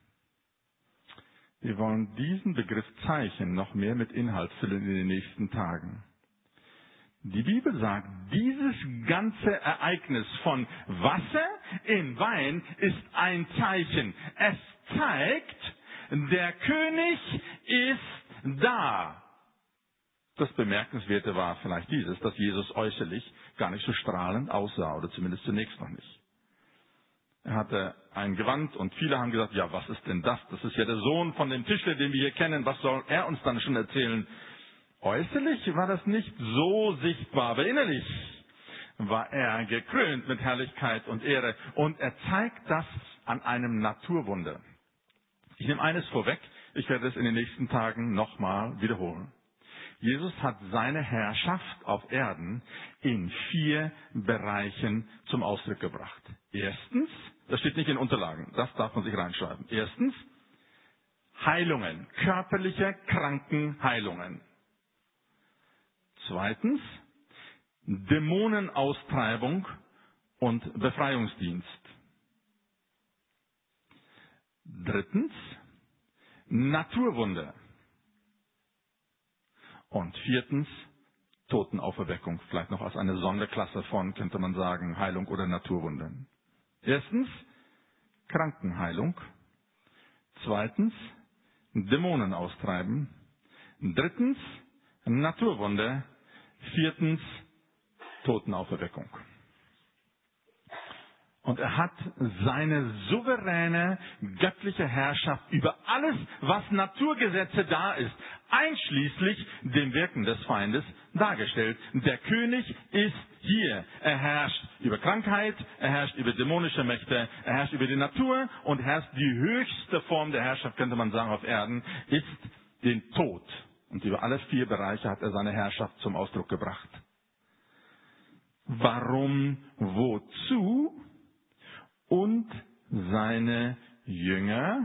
Wir wollen diesen Begriff Zeichen noch mehr mit Inhalt füllen in den nächsten Tagen. Die Bibel sagt, dieses ganze Ereignis von Wasser in Wein ist ein Zeichen. Es zeigt, der König ist da. Das Bemerkenswerte war vielleicht dieses, dass Jesus äußerlich gar nicht so strahlend aussah, oder zumindest zunächst noch nicht. Er hatte ein Gewand und viele haben gesagt, ja, was ist denn das? Das ist ja der Sohn von dem Tischler, den wir hier kennen. Was soll er uns dann schon erzählen? Äußerlich war das nicht so sichtbar, aber innerlich war er gekrönt mit Herrlichkeit und Ehre. Und er zeigt das an einem Naturwunder. Ich nehme eines vorweg, ich werde es in den nächsten Tagen nochmal wiederholen. Jesus hat seine Herrschaft auf Erden in vier Bereichen zum Ausdruck gebracht. Erstens, das steht nicht in Unterlagen, das darf man sich reinschreiben. Erstens, Heilungen, körperliche Krankenheilungen. Zweitens, Dämonenaustreibung und Befreiungsdienst. Drittens, Naturwunder. Und viertens, Totenauferweckung. Vielleicht noch als eine Sonderklasse von, könnte man sagen, Heilung oder Naturwundern. Erstens, Krankenheilung. Zweitens, Dämonen austreiben. Drittens, Naturwunder. Viertens, Totenauferweckung. Und er hat seine souveräne, göttliche Herrschaft über alles, was Naturgesetze da ist, einschließlich dem Wirken des Feindes, dargestellt. Der König ist hier. Er herrscht über Krankheit, er herrscht über dämonische Mächte, er herrscht über die Natur und herrscht die höchste Form der Herrschaft, könnte man sagen, auf Erden, ist den Tod. Und über alle vier Bereiche hat er seine Herrschaft zum Ausdruck gebracht. Warum, wozu? Und seine Jünger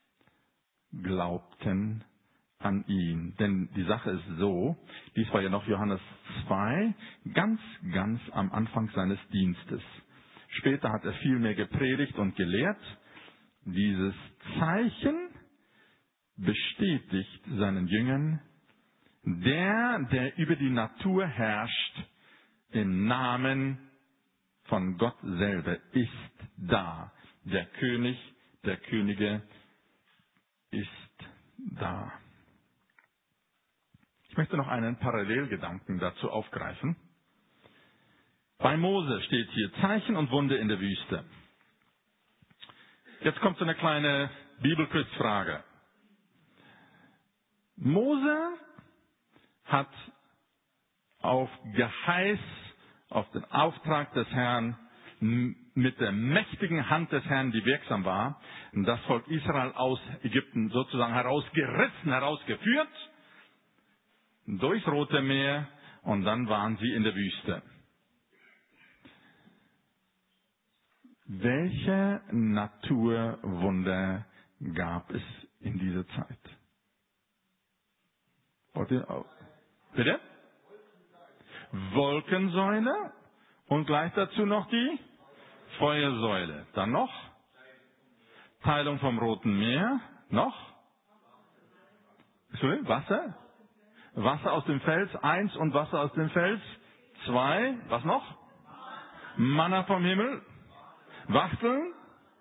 glaubten an ihn. Denn die Sache ist so, dies war ja noch Johannes zwei, ganz, ganz am Anfang seines Dienstes. Später hat er viel mehr gepredigt und gelehrt. Dieses Zeichen bestätigt seinen Jüngern, der, der über die Natur herrscht, im Namen von Gott selber ist da. Der König der Könige ist da. Ich möchte noch einen Parallelgedanken dazu aufgreifen. Bei Mose steht hier Zeichen und Wunder in der Wüste. Jetzt kommt so eine kleine Bibelquizfrage. Mose hat auf Geheiß, auf den Auftrag des Herrn, mit der mächtigen Hand des Herrn, die wirksam war, das Volk Israel aus Ägypten sozusagen herausgerissen, herausgeführt, durchs Rote Meer, und dann waren sie in der Wüste. Welche Naturwunder gab es in dieser Zeit? Wollt ihr auch? Bitte? Wolkensäule und gleich dazu noch die Feuersäule. Dann noch Teilung vom Roten Meer. Noch? Wasser? Wasser aus dem Fels eins und Wasser aus dem Fels zwei. Was noch? Manna vom Himmel. Wachteln.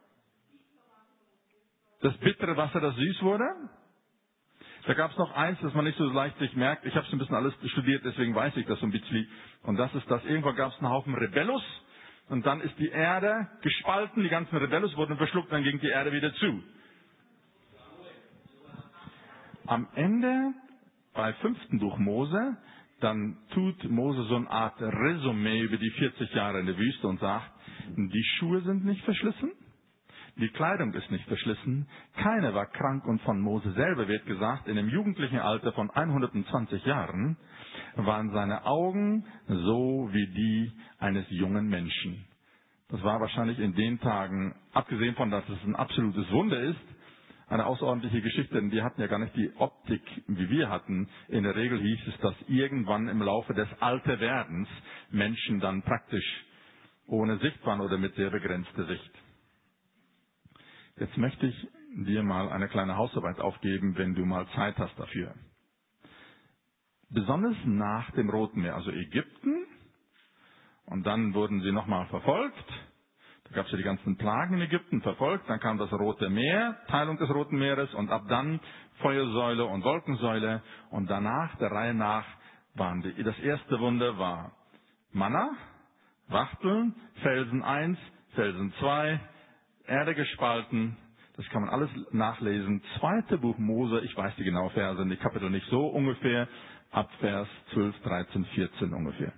Das bittere Wasser, das süß wurde. Da gab es noch eins, das man nicht so leicht sich merkt. Ich habe es ein bisschen alles studiert, deswegen weiß ich das so ein bisschen. Und das ist das, irgendwann gab es einen Haufen Rebellus. Und dann ist die Erde gespalten, die ganzen Rebellus wurden verschluckt, dann ging die Erde wieder zu. Am Ende, bei fünften Buch Mose, dann tut Mose so eine Art Resümee über die vierzig Jahre in der Wüste und sagt, die Schuhe sind nicht verschlissen, die Kleidung ist nicht verschlissen, keiner war krank und von Mose selber wird gesagt, in dem jugendlichen Alter von hundertzwanzig Jahren waren seine Augen so wie die eines jungen Menschen. Das war wahrscheinlich in den Tagen, abgesehen von, dass es ein absolutes Wunder ist, eine außerordentliche Geschichte, denn die hatten ja gar nicht die Optik, wie wir hatten. In der Regel hieß es, dass irgendwann im Laufe des Alterwerdens Menschen dann praktisch ohne Sicht waren oder mit sehr begrenzter Sicht. Jetzt möchte ich dir mal eine kleine Hausarbeit aufgeben, wenn du mal Zeit hast dafür. Besonders nach dem Roten Meer, also Ägypten, und dann wurden sie nochmal verfolgt. Da gab es ja die ganzen Plagen in Ägypten, verfolgt. Dann kam das Rote Meer, Teilung des Roten Meeres und ab dann Feuersäule und Wolkensäule. Und danach, der Reihe nach, waren die, das erste Wunder war Manna, Wachteln, Felsen eins, Felsen zwei, Erde gespalten. Das kann man alles nachlesen. Zweite Buch Mose, ich weiß die genaue Verse, die Kapitel nicht so ungefähr, ab Vers zwölf, dreizehn, vierzehn ungefähr.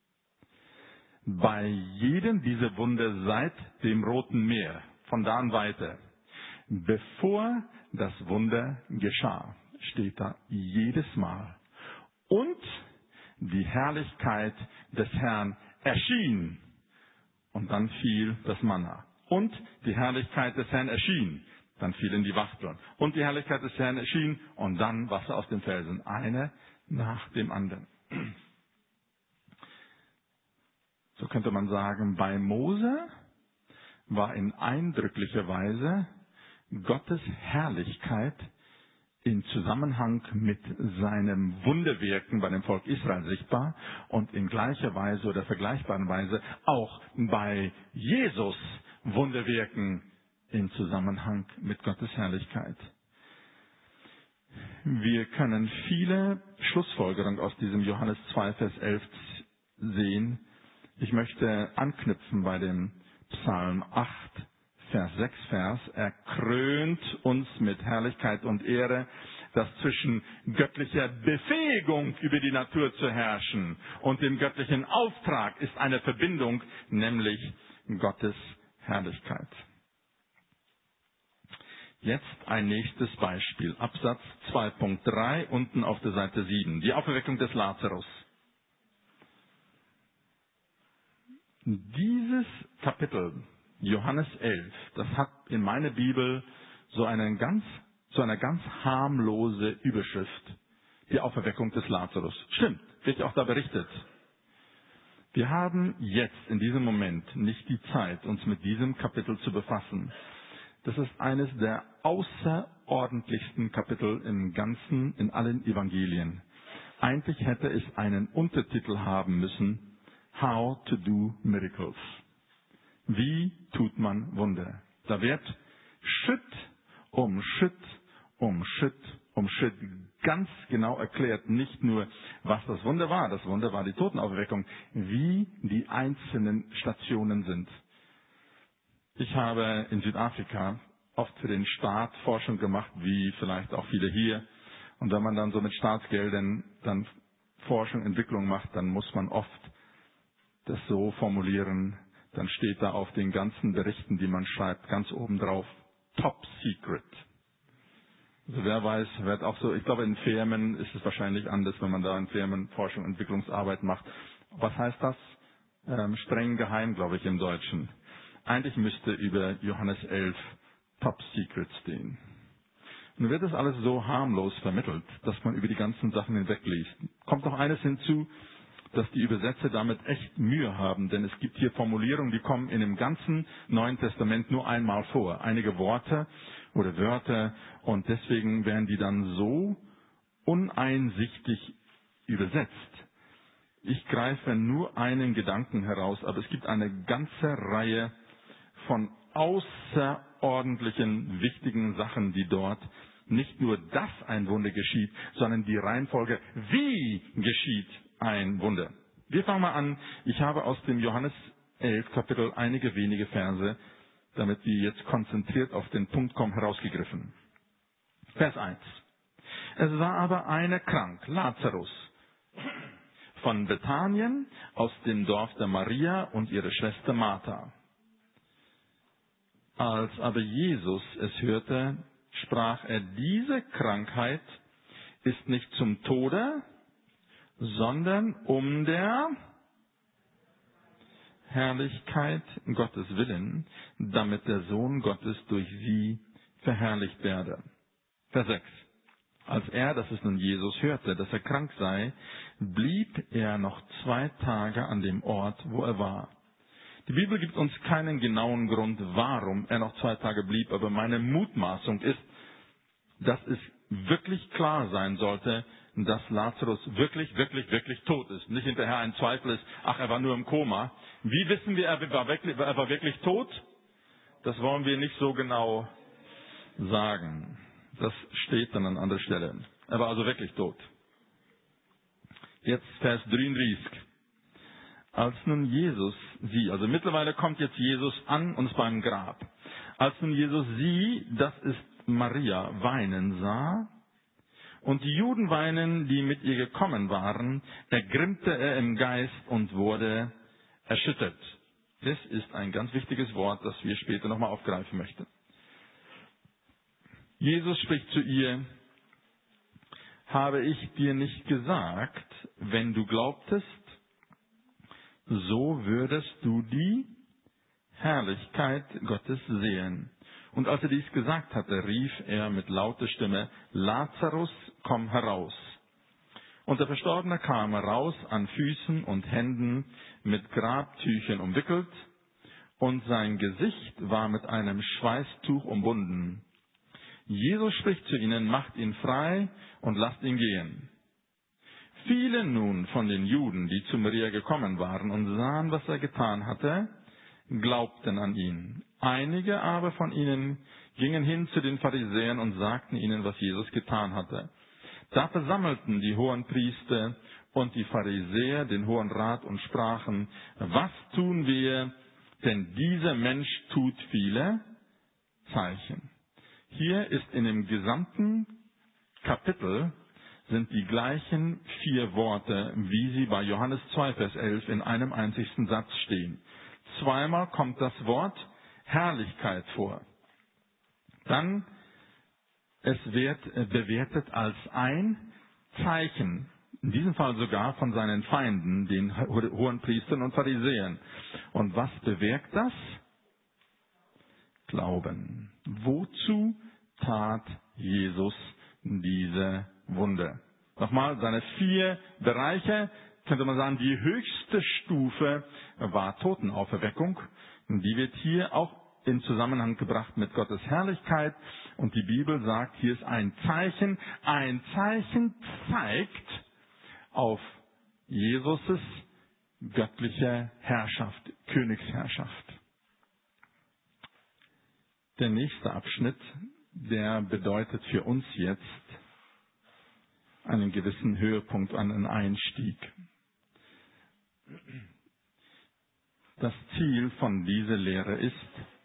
Bei jedem dieser Wunder seit dem Roten Meer, von da an weiter, bevor das Wunder geschah, steht da jedes Mal. Und die Herrlichkeit des Herrn erschien. Und dann fiel das Manna. Und die Herrlichkeit des Herrn erschien. Dann fielen die Wachteln. Und die Herrlichkeit des Herrn erschien. Und dann Wasser aus den Felsen. Eine nach dem anderen. So könnte man sagen, bei Mose war in eindrücklicher Weise Gottes Herrlichkeit in Zusammenhang mit seinem Wunderwirken bei dem Volk Israel sichtbar und in gleicher Weise oder vergleichbaren Weise auch bei Jesus Wunderwirken in Zusammenhang mit Gottes Herrlichkeit. Wir können viele Schlussfolgerungen aus diesem Johannes zwei, Vers elf sehen. Ich möchte anknüpfen bei dem Psalm acht, Vers sechs Vers. Er krönt uns mit Herrlichkeit und Ehre, dass zwischen göttlicher Befähigung über die Natur zu herrschen und dem göttlichen Auftrag ist eine Verbindung, nämlich Gottes Herrlichkeit. Jetzt ein nächstes Beispiel. Absatz zwei Punkt drei, unten auf der Seite sieben. Die Auferweckung des Lazarus. Dieses Kapitel, Johannes elf, das hat in meiner Bibel so, einen ganz, so eine ganz harmlose Überschrift. Die Auferweckung des Lazarus. Stimmt, wird ja auch da berichtet. Wir haben jetzt in diesem Moment nicht die Zeit, uns mit diesem Kapitel zu befassen. Das ist eines der außerordentlichsten Kapitel im Ganzen, in allen Evangelien. Eigentlich hätte es einen Untertitel haben müssen, How to do Miracles. Wie tut man Wunder? Da wird Schritt um Schritt um Schritt um Schritt ganz genau erklärt, nicht nur, was das Wunder war, das Wunder war die Totenauferweckung, wie die einzelnen Stationen sind. Ich habe in Südafrika oft für den Staat Forschung gemacht, wie vielleicht auch viele hier. Und wenn man dann so mit Staatsgeldern dann Forschung, Entwicklung macht, dann muss man oft das so formulieren, dann steht da auf den ganzen Berichten, die man schreibt, ganz oben drauf, Top Secret. Also wer weiß, wird auch so, ich glaube in Firmen ist es wahrscheinlich anders, wenn man da in Firmen Forschung, Entwicklungsarbeit macht. Was heißt das? Ähm, streng geheim, glaube ich, im Deutschen. Eigentlich müsste über Johannes elf Top Secret stehen. Nun wird das alles so harmlos vermittelt, dass man über die ganzen Sachen hinwegliest. Kommt noch eines hinzu, dass die Übersetzer damit echt Mühe haben, denn es gibt hier Formulierungen, die kommen in dem ganzen Neuen Testament nur einmal vor. Einige Worte oder Wörter und deswegen werden die dann so uneinsichtig übersetzt. Ich greife nur einen Gedanken heraus, aber es gibt eine ganze Reihe von außerordentlichen, wichtigen Sachen, die dort nicht nur dass ein Wunder geschieht, sondern die Reihenfolge, wie geschieht ein Wunder. Wir fangen mal an. Ich habe aus dem Johannes elf Kapitel einige wenige Verse, damit wir jetzt konzentriert auf den Punkt kommen, herausgegriffen. Vers eins. Es war aber einer krank, Lazarus, von Bethanien, aus dem Dorf der Maria und ihrer Schwester Martha. Als aber Jesus es hörte, sprach er, diese Krankheit ist nicht zum Tode, sondern um der Herrlichkeit Gottes willen, damit der Sohn Gottes durch sie verherrlicht werde. Vers sechs. Als er, das ist nun Jesus, hörte, dass er krank sei, blieb er noch zwei Tage an dem Ort, wo er war. Die Bibel gibt uns keinen genauen Grund, warum er noch zwei Tage blieb, aber meine Mutmaßung ist, dass es wirklich klar sein sollte, dass Lazarus wirklich, wirklich, wirklich tot ist. Nicht hinterher ein Zweifel ist, ach, er war nur im Koma. Wie wissen wir, er war wirklich, er war wirklich tot? Das wollen wir nicht so genau sagen. Das steht dann an anderer Stelle. Er war also wirklich tot. Jetzt Vers dreiunddreißig. Als nun Jesus sie, also mittlerweile kommt jetzt Jesus an uns beim Grab. Als nun Jesus sie, das ist Maria, weinen sah, und die Juden weinen, die mit ihr gekommen waren, ergrimmte er im Geist und wurde erschüttert. Das ist ein ganz wichtiges Wort, das wir später nochmal aufgreifen möchten. Jesus spricht zu ihr, habe ich dir nicht gesagt, wenn du glaubtest, so würdest du die Herrlichkeit Gottes sehen. Und als er dies gesagt hatte, rief er mit lauter Stimme, Lazarus, komm heraus. Und der Verstorbene kam heraus, an Füßen und Händen mit Grabtüchern umwickelt, und sein Gesicht war mit einem Schweißtuch umbunden. Jesus spricht zu ihnen, macht ihn frei und lasst ihn gehen. Viele nun von den Juden, die zu Maria gekommen waren und sahen, was er getan hatte, glaubten an ihn. Einige aber von ihnen gingen hin zu den Pharisäern und sagten ihnen, was Jesus getan hatte. Da versammelten die Hohenpriester und die Pharisäer den Hohen Rat und sprachen, was tun wir, denn dieser Mensch tut viele Zeichen. Hier ist in dem gesamten Kapitel sind die gleichen vier Worte, wie sie bei Johannes zwei, Vers elf in einem einzigen Satz stehen. Zweimal kommt das Wort Herrlichkeit vor. Dann, es wird bewertet als ein Zeichen, in diesem Fall sogar von seinen Feinden, den Hohenpriestern und Pharisäern. Und was bewirkt das? Glauben. Wozu tat Jesus diese Wunder? Nochmal, seine vier Bereiche, könnte man sagen, die höchste Stufe war Totenauferweckung. Die wird hier auch in Zusammenhang gebracht mit Gottes Herrlichkeit. Und die Bibel sagt, hier ist ein Zeichen. Ein Zeichen zeigt auf Jesus' göttliche Herrschaft, Königsherrschaft. Der nächste Abschnitt, der bedeutet für uns jetzt einen gewissen Höhepunkt, einen Einstieg. Das Ziel von dieser Lehre ist,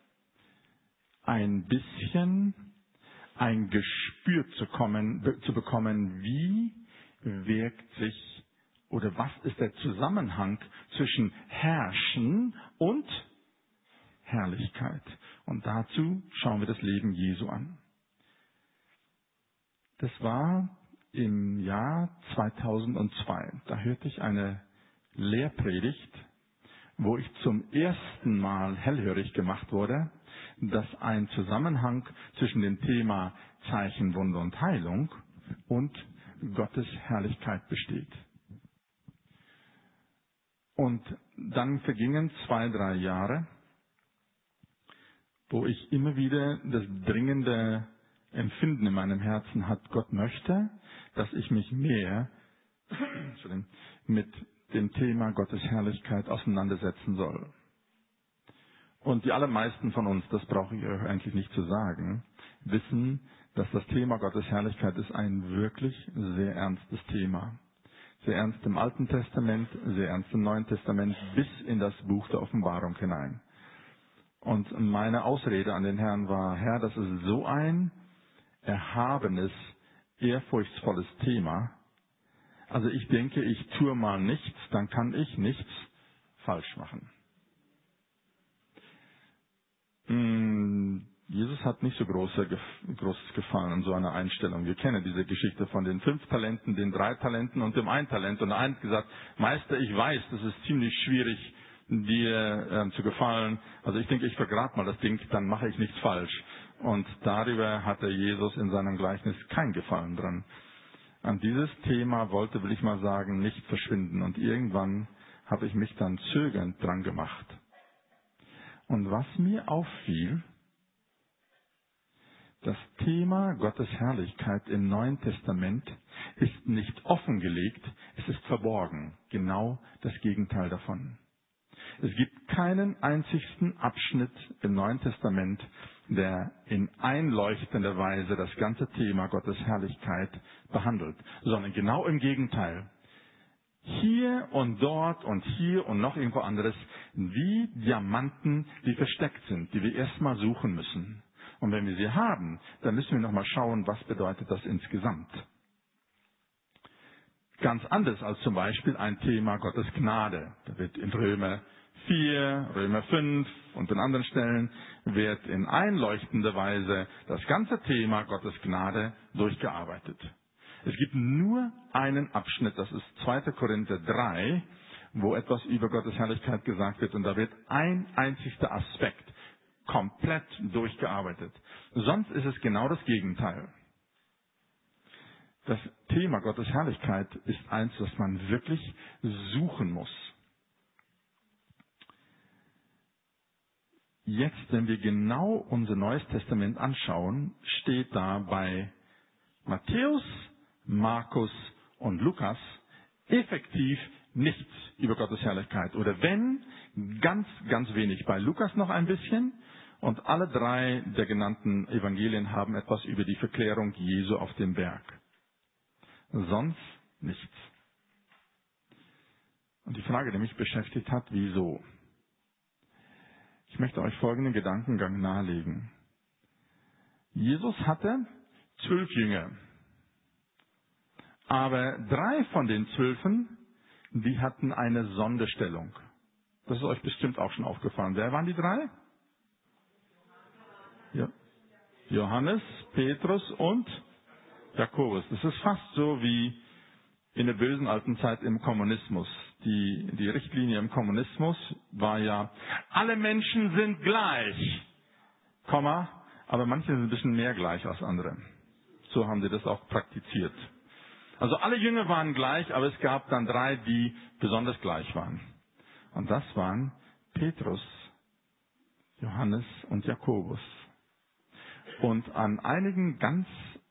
ein bisschen ein Gespür zu, kommen, zu bekommen, wie wirkt sich oder was ist der Zusammenhang zwischen Herrschen und Herrlichkeit. Und dazu schauen wir das Leben Jesu an. Das war im Jahr zweitausendzwei. Da hörte ich eine Lehrpredigt, wo ich zum ersten Mal hellhörig gemacht wurde, dass ein Zusammenhang zwischen dem Thema Zeichen, Wunder und Heilung und Gottes Herrlichkeit besteht. Und dann vergingen zwei, drei Jahre, wo ich immer wieder das dringende Empfinden in meinem Herzen hat, Gott möchte, dass ich mich mehr mit dem Thema Gottes Herrlichkeit auseinandersetzen soll. Und die allermeisten von uns, das brauche ich euch eigentlich nicht zu sagen, wissen, dass das Thema Gottes Herrlichkeit ist ein wirklich sehr ernstes Thema. Sehr ernst im Alten Testament, sehr ernst im Neuen Testament, bis in das Buch der Offenbarung hinein. Und meine Ausrede an den Herrn war, Herr, das ist so ein erhabenes, ehrfurchtsvolles Thema, Also ich denke, ich tue mal nichts, dann kann ich nichts falsch machen. Hm, Jesus hat nicht so große, großes Gefallen an so einer Einstellung. Wir kennen diese Geschichte von den fünf Talenten, den drei Talenten und dem ein Talent. Und der eine hat gesagt, Meister, ich weiß, das ist ziemlich schwierig, dir äh, zu gefallen. Also ich denke, ich vergrab mal das Ding, dann mache ich nichts falsch. Und darüber hatte Jesus in seinem Gleichnis kein Gefallen dran. An dieses Thema wollte, will ich mal sagen, nicht verschwinden. Und irgendwann habe ich mich dann zögernd dran gemacht. Und was mir auffiel, das Thema Gottes Herrlichkeit im Neuen Testament ist nicht offengelegt, es ist verborgen. Genau das Gegenteil davon. Es gibt keinen einzigsten Abschnitt im Neuen Testament, der in einleuchtender Weise das ganze Thema Gottes Herrlichkeit behandelt, sondern genau im Gegenteil. Hier und dort und hier und noch irgendwo anderes, wie Diamanten, die versteckt sind, die wir erstmal suchen müssen. Und wenn wir sie haben, dann müssen wir nochmal schauen, was bedeutet das insgesamt. Ganz anders als zum Beispiel ein Thema Gottes Gnade. Da wird in Römer vier, Römer fünf und an anderen Stellen wird in einleuchtender Weise das ganze Thema Gottes Gnade durchgearbeitet. Es gibt nur einen Abschnitt, das ist zweiter Korinther drei, wo etwas über Gottes Herrlichkeit gesagt wird und da wird ein einzigster Aspekt komplett durchgearbeitet. Sonst ist es genau das Gegenteil. Das Thema Gottes Herrlichkeit ist eins, das man wirklich suchen muss. Jetzt, wenn wir genau unser Neues Testament anschauen, steht da bei Matthäus, Markus und Lukas effektiv nichts über Gottes Herrlichkeit. Oder wenn, ganz, ganz wenig. Bei Lukas noch ein bisschen. Und alle drei der genannten Evangelien haben etwas über die Verklärung Jesu auf dem Berg. Sonst nichts. Und die Frage, die mich beschäftigt hat, wieso? Ich möchte euch folgenden Gedankengang nahelegen. Jesus hatte zwölf Jünger. Aber drei von den Zwölfen, die hatten eine Sonderstellung. Das ist euch bestimmt auch schon aufgefallen. Wer waren die drei? Ja. Johannes, Petrus und Jakobus. Das ist fast so wie in der bösen alten Zeit im Kommunismus. Die, die Richtlinie im Kommunismus war ja, alle Menschen sind gleich, Komma, aber manche sind ein bisschen mehr gleich als andere. So haben sie das auch praktiziert. Also alle Jünger waren gleich, aber es gab dann drei, die besonders gleich waren. Und das waren Petrus, Johannes und Jakobus. Und an einigen ganz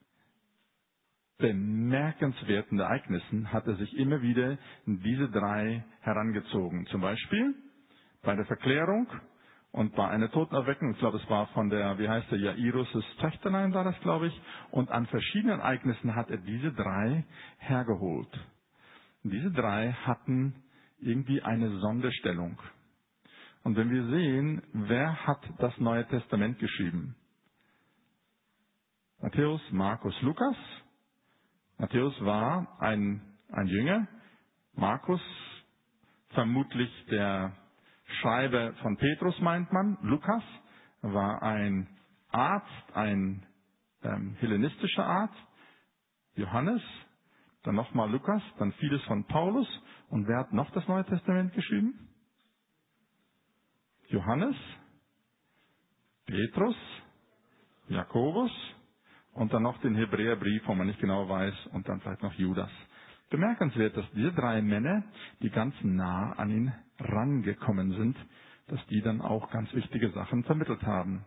bemerkenswerten Ereignissen hat er sich immer wieder diese drei herangezogen. Zum Beispiel bei der Verklärung und bei einer Totenerweckung. Ich glaube, es war von der, wie heißt der, Jairus' Töchterlein war das, glaube ich. Und an verschiedenen Ereignissen hat er diese drei hergeholt. Und diese drei hatten irgendwie eine Sonderstellung. Und wenn wir sehen, wer hat das Neue Testament geschrieben? Matthäus, Markus, Lukas. Matthäus war ein, ein Jünger. Markus vermutlich der Schreiber von Petrus, meint man. Lukas war ein Arzt, ein ähm, hellenistischer Arzt. Johannes, dann nochmal Lukas, dann vieles von Paulus. Und wer hat noch das Neue Testament geschrieben? Johannes, Petrus, Jakobus und dann noch den Hebräerbrief, wo man nicht genau weiß, und dann vielleicht noch Judas. Bemerkenswert, dass diese drei Männer, die ganz nah an ihn rangekommen sind, dass die dann auch ganz wichtige Sachen vermittelt haben.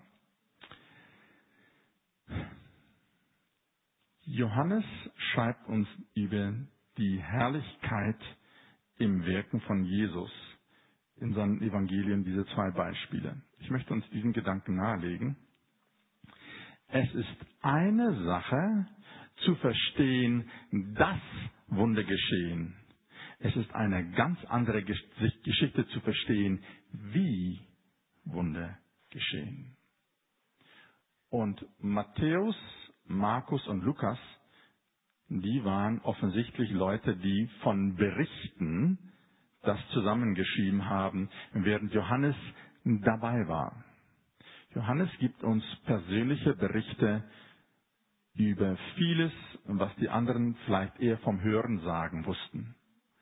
Johannes schreibt uns über die Herrlichkeit im Wirken von Jesus in seinen Evangelien, diese zwei Beispiele. Ich möchte uns diesen Gedanken nahelegen. Es ist eine Sache, zu verstehen, dass Wunder geschehen. Es ist eine ganz andere Geschichte zu verstehen, wie Wunder geschehen. Und Matthäus, Markus und Lukas die waren offensichtlich Leute, die von Berichten das zusammengeschrieben haben, während Johannes dabei war. Johannes gibt uns persönliche Berichte über vieles, was die anderen vielleicht eher vom Hörensagen wussten.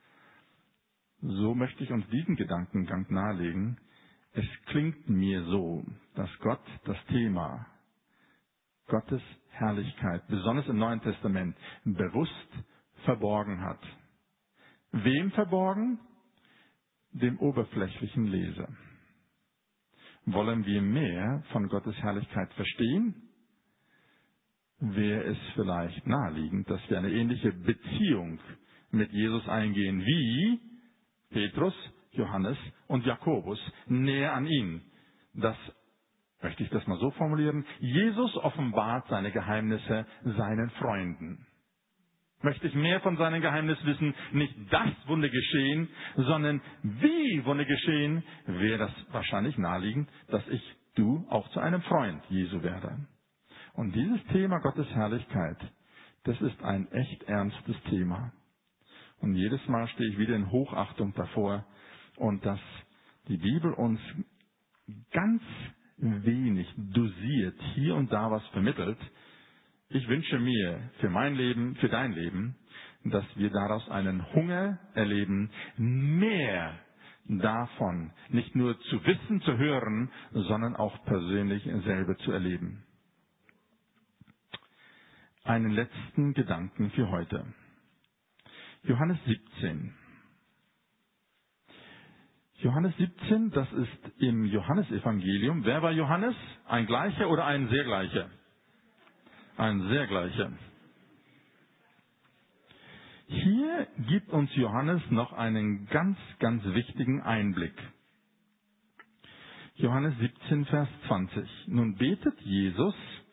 So möchte ich uns diesen Gedankengang nahelegen. Es klingt mir so, dass Gott das Thema Gottes Herrlichkeit, besonders im Neuen Testament, bewusst verborgen hat. Wem verborgen? Dem oberflächlichen Leser. Wollen wir mehr von Gottes Herrlichkeit verstehen? Wäre es vielleicht naheliegend, dass wir eine ähnliche Beziehung mit Jesus eingehen wie Petrus, Johannes und Jakobus näher an ihn. Das möchte ich das mal so formulieren. Jesus offenbart seine Geheimnisse seinen Freunden. Möchte ich mehr von seinem Geheimnis wissen, nicht das Wunder geschehen, sondern wie Wunder geschehen, wäre das wahrscheinlich naheliegend, dass ich, du, auch zu einem Freund Jesu werde. Und dieses Thema Gottes Herrlichkeit, das ist ein echt ernstes Thema. Und jedes Mal stehe ich wieder in Hochachtung davor und dass die Bibel uns ganz wenig dosiert hier und da was vermittelt. Ich wünsche mir für mein Leben, für dein Leben, dass wir daraus einen Hunger erleben, mehr davon nicht nur zu wissen, zu hören, sondern auch persönlich selber zu erleben. Einen letzten Gedanken für heute. Johannes siebzehn. Johannes siebzehn, das ist im Johannesevangelium. Wer war Johannes? Ein Gleicher oder ein sehr Gleicher? Ein sehr Gleicher. Hier gibt uns Johannes noch einen ganz, ganz wichtigen Einblick. Johannes siebzehn, Vers zwanzig. Nun betet Jesus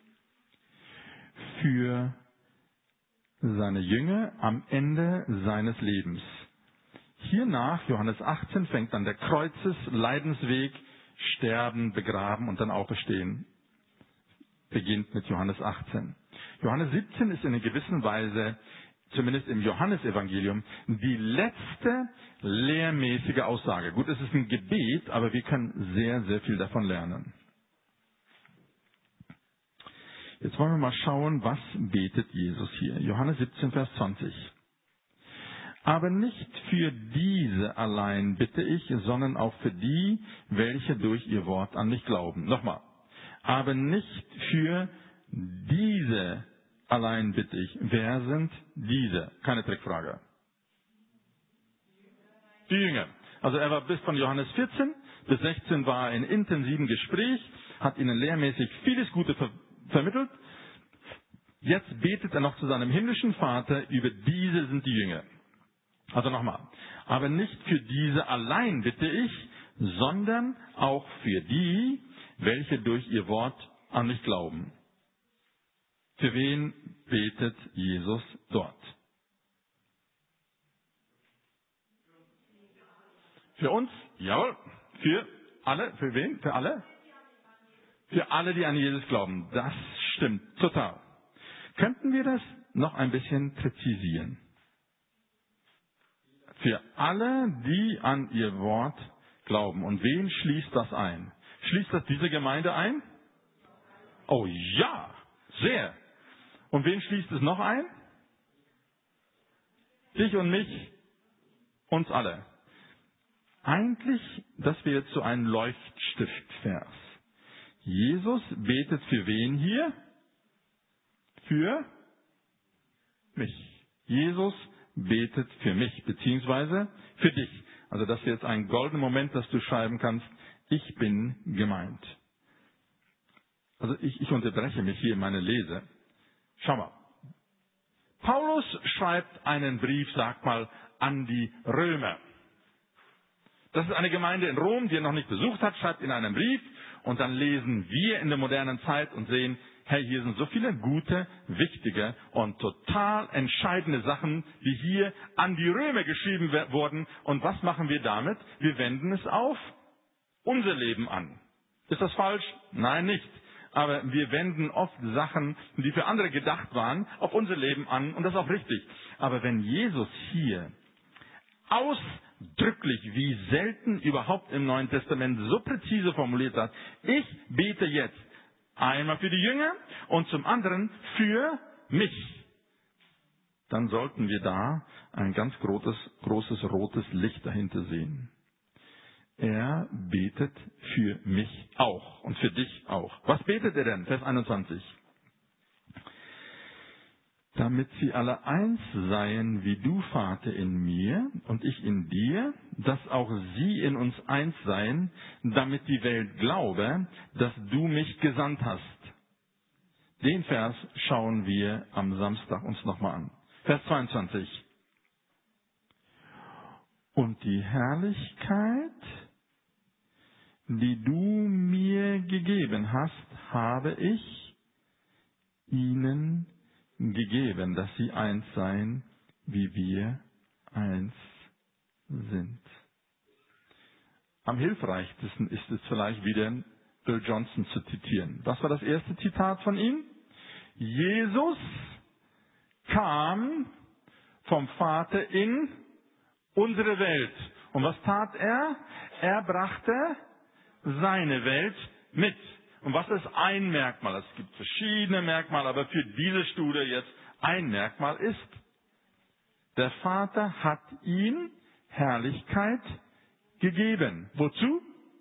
für seine Jünger am Ende seines Lebens. Hiernach, Johannes achtzehn, fängt dann der Kreuzes-Leidensweg, Sterben, Begraben und dann Auferstehen. Beginnt mit Johannes achtzehn. Johannes siebzehn ist in einer gewissen Weise, zumindest im Johannesevangelium, die letzte lehrmäßige Aussage. Gut, es ist ein Gebet, aber wir können sehr, sehr viel davon lernen. Jetzt wollen wir mal schauen, was betet Jesus hier. Johannes siebzehn, Vers zwanzig. Aber nicht für diese allein bitte ich, sondern auch für die, welche durch ihr Wort an mich glauben. Nochmal. Aber nicht für diese allein bitte ich. Wer sind diese? Keine Trickfrage. Die Jünger. Also er war bis von Johannes vierzehn bis sechzehn war er in intensivem Gespräch, hat ihnen lehrmäßig vieles Gute ver vermittelt. Jetzt betet er noch zu seinem himmlischen Vater, über diese sind die Jünger. Also nochmal. Aber nicht für diese allein bitte ich, sondern auch für die, welche durch ihr Wort an mich glauben. Für wen betet Jesus dort? Für uns? Jawohl. Für alle? Für wen? Für alle? Für alle, die an Jesus glauben. Das stimmt total. Könnten wir das noch ein bisschen präzisieren? Für alle, die an ihr Wort glauben. Und wen schließt das ein? Schließt das diese Gemeinde ein? Oh ja, sehr. Und wen schließt es noch ein? Dich und mich, uns alle. Eigentlich, das wäre jetzt so ein Leuchtstift-Vers. Jesus betet für wen hier? Für mich. Jesus betet für mich, beziehungsweise für dich. Also das ist jetzt ein goldener Moment, dass du schreiben kannst, ich bin gemeint. Also ich, ich unterbreche mich hier in meine Lese. Schau mal. Paulus schreibt einen Brief, sag mal, an die Römer. Das ist eine Gemeinde in Rom, die er noch nicht besucht hat, schreibt in einem Brief und dann lesen wir in der modernen Zeit und sehen, hey, hier sind so viele gute, wichtige und total entscheidende Sachen, die hier an die Römer geschrieben wurden. Und was machen wir damit? Wir wenden es auf unser Leben an. Ist das falsch? Nein, nicht. Aber wir wenden oft Sachen, die für andere gedacht waren, auf unser Leben an und das ist auch richtig. Aber wenn Jesus hier ausdrücklich, wie selten überhaupt im Neuen Testament, so präzise formuliert hat, ich bete jetzt einmal für die Jünger und zum anderen für mich, dann sollten wir da ein ganz großes, großes rotes Licht dahinter sehen. Er betet für mich auch und für dich auch. Was betet er denn? Vers einundzwanzig. Damit sie alle eins seien, wie du, Vater, in mir und ich in dir, dass auch sie in uns eins seien, damit die Welt glaube, dass du mich gesandt hast. Den Vers schauen wir am Samstag uns nochmal an. Vers zweiundzwanzig. Und die Herrlichkeit, die du mir gegeben hast, habe ich ihnen gegeben, dass sie eins seien, wie wir eins sind. Am hilfreichsten ist es vielleicht wieder, Bill Johnson zu zitieren. Was war das erste Zitat von ihm? Jesus kam vom Vater in unsere Welt. Und was tat er? Er brachte seine Welt mit. Und was ist ein Merkmal? Es gibt verschiedene Merkmale, aber für diese Studie jetzt ein Merkmal ist, der Vater hat ihm Herrlichkeit gegeben. Wozu?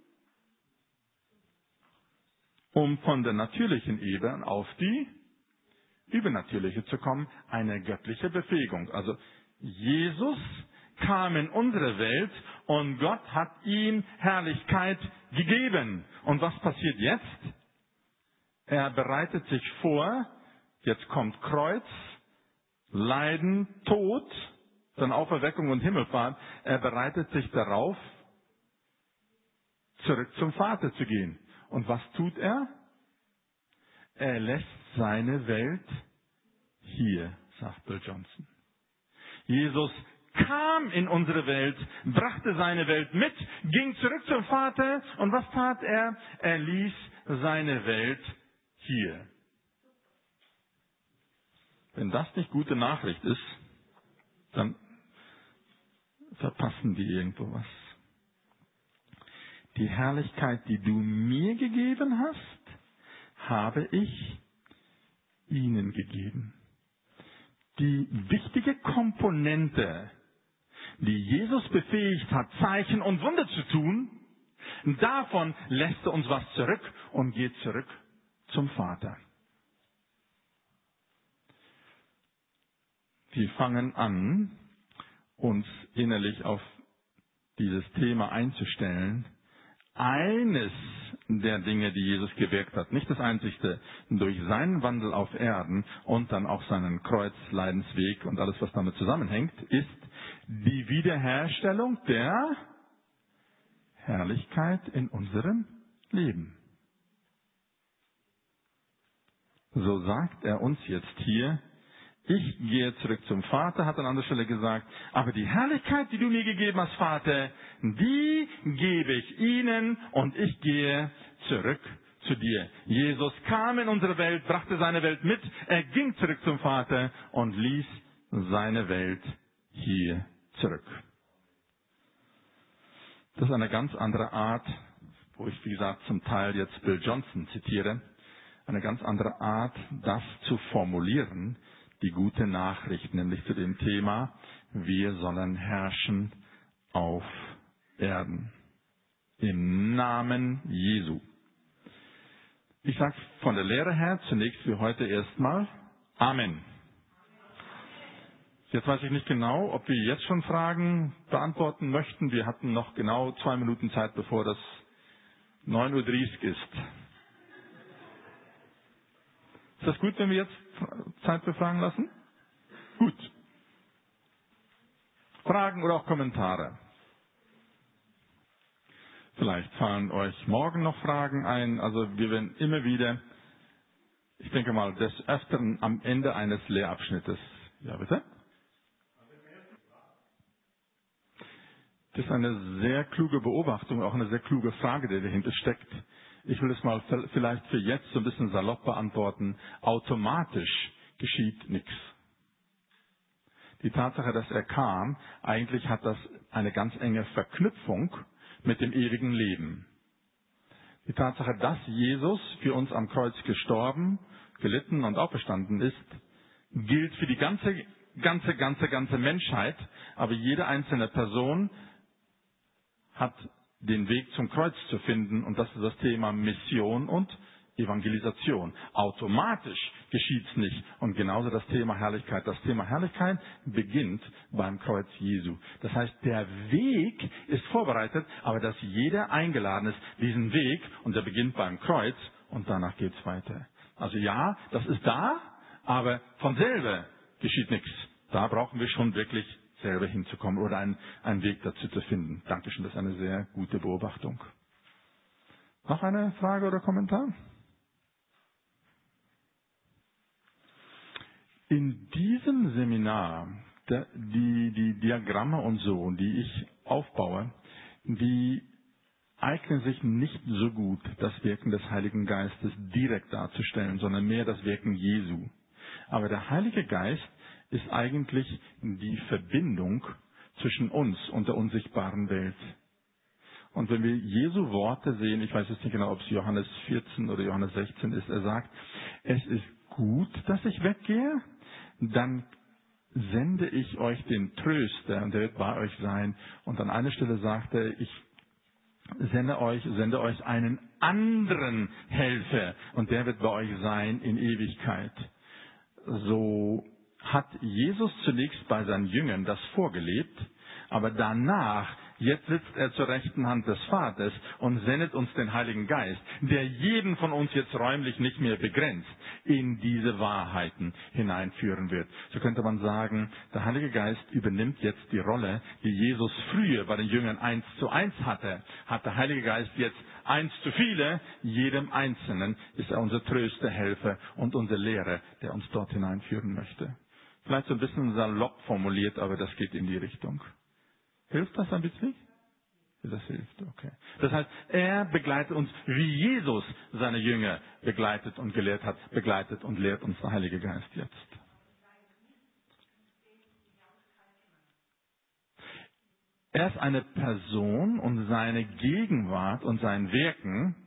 Um von der natürlichen Ebene auf die übernatürliche zu kommen, eine göttliche Befähigung. Also Jesus kam in unsere Welt und Gott hat ihm Herrlichkeit gegeben. Und was passiert jetzt? Er bereitet sich vor, jetzt kommt Kreuz, Leiden, Tod, dann Auferweckung und Himmelfahrt. Er bereitet sich darauf, zurück zum Vater zu gehen. Und was tut er? Er lässt seine Welt hier, sagt Bill Johnson. Jesus kam in unsere Welt, brachte seine Welt mit, ging zurück zum Vater und was tat er? Er ließ seine Welt hier. Wenn das nicht gute Nachricht ist, dann verpassen die irgendwo was. Die Herrlichkeit, die du mir gegeben hast, habe ich ihnen gegeben. Die wichtige Komponente, die Jesus befähigt hat, Zeichen und Wunder zu tun, davon lässt er uns was zurück und geht zurück zum Vater. Wir fangen an, uns innerlich auf dieses Thema einzustellen. Eines der Dinge, die Jesus gewirkt hat, nicht das einzigste, durch seinen Wandel auf Erden und dann auch seinen Kreuzleidensweg und alles, was damit zusammenhängt, ist die Wiederherstellung der Herrlichkeit in unserem Leben. So sagt er uns jetzt hier, ich gehe zurück zum Vater, hat an anderer Stelle gesagt, aber die Herrlichkeit, die du mir gegeben hast, Vater, die gebe ich ihnen und ich gehe zurück zu dir. Jesus kam in unsere Welt, brachte seine Welt mit, er ging zurück zum Vater und ließ seine Welt hier zurück. Das ist eine ganz andere Art, wo ich, wie gesagt, zum Teil jetzt Bill Johnson zitiere, eine ganz andere Art, das zu formulieren, die gute Nachricht, nämlich zu dem Thema, wir sollen herrschen auf Erden. Im Namen Jesu. Ich sage von der Lehre her zunächst für heute erstmal Amen. Jetzt weiß ich nicht genau, ob wir jetzt schon Fragen beantworten möchten. Wir hatten noch genau zwei Minuten Zeit, bevor das neun Uhr dreißig ist. Ist das gut, wenn wir jetzt Zeit für Fragen lassen? Gut. Fragen oder auch Kommentare? Vielleicht fallen euch morgen noch Fragen ein. Also wir werden immer wieder, ich denke mal, des Öfteren am Ende eines Lehrabschnittes. Ja, bitte? Das ist eine sehr kluge Beobachtung, auch eine sehr kluge Frage, die dahinter steckt. Ich will es mal vielleicht für jetzt so ein bisschen salopp beantworten. Automatisch geschieht nichts. Die Tatsache, dass er kam, eigentlich hat das eine ganz enge Verknüpfung mit dem ewigen Leben. Die Tatsache, dass Jesus für uns am Kreuz gestorben, gelitten und auferstanden ist, gilt für die ganze, ganze, ganze, ganze Menschheit, aber jede einzelne Person hat den Weg zum Kreuz zu finden, und das ist das Thema Mission und Evangelisation. Automatisch geschieht's nicht. Und genauso das Thema Herrlichkeit. Das Thema Herrlichkeit beginnt beim Kreuz Jesu. Das heißt, der Weg ist vorbereitet, aber dass jeder eingeladen ist, diesen Weg, und der beginnt beim Kreuz, und danach geht's weiter. Also ja, das ist da, aber von selber geschieht nichts. Da brauchen wir schon wirklich selber hinzukommen oder einen, einen Weg dazu zu finden. Dankeschön, das ist eine sehr gute Beobachtung. Noch eine Frage oder Kommentar? In diesem Seminar, die, die Diagramme und so, die ich aufbaue, die eignen sich nicht so gut, das Wirken des Heiligen Geistes direkt darzustellen, sondern mehr das Wirken Jesu. Aber der Heilige Geist ist eigentlich die Verbindung zwischen uns und der unsichtbaren Welt. Und wenn wir Jesu Worte sehen, ich weiß jetzt nicht genau, ob es Johannes vierzehn oder Johannes sechzehn ist, er sagt, es ist gut, dass ich weggehe, dann sende ich euch den Tröster und der wird bei euch sein. Und an einer Stelle sagt er, ich sende euch, sende euch einen anderen Helfer und der wird bei euch sein in Ewigkeit. So hat Jesus zunächst bei seinen Jüngern das vorgelebt, aber danach, jetzt sitzt er zur rechten Hand des Vaters und sendet uns den Heiligen Geist, der jeden von uns jetzt räumlich nicht mehr begrenzt, in diese Wahrheiten hineinführen wird. So könnte man sagen, der Heilige Geist übernimmt jetzt die Rolle, die Jesus früher bei den Jüngern eins zu eins hatte. Hat der Heilige Geist jetzt eins zu viele, jedem Einzelnen ist er unser Tröster, Helfer und unser Lehrer, der uns dort hineinführen möchte. Vielleicht so ein bisschen salopp formuliert, aber das geht in die Richtung. Hilft das ein bisschen? Das hilft, okay. Das heißt, er begleitet uns, wie Jesus seine Jünger begleitet und gelehrt hat, begleitet und lehrt uns der Heilige Geist jetzt. Er ist eine Person und seine Gegenwart und sein Wirken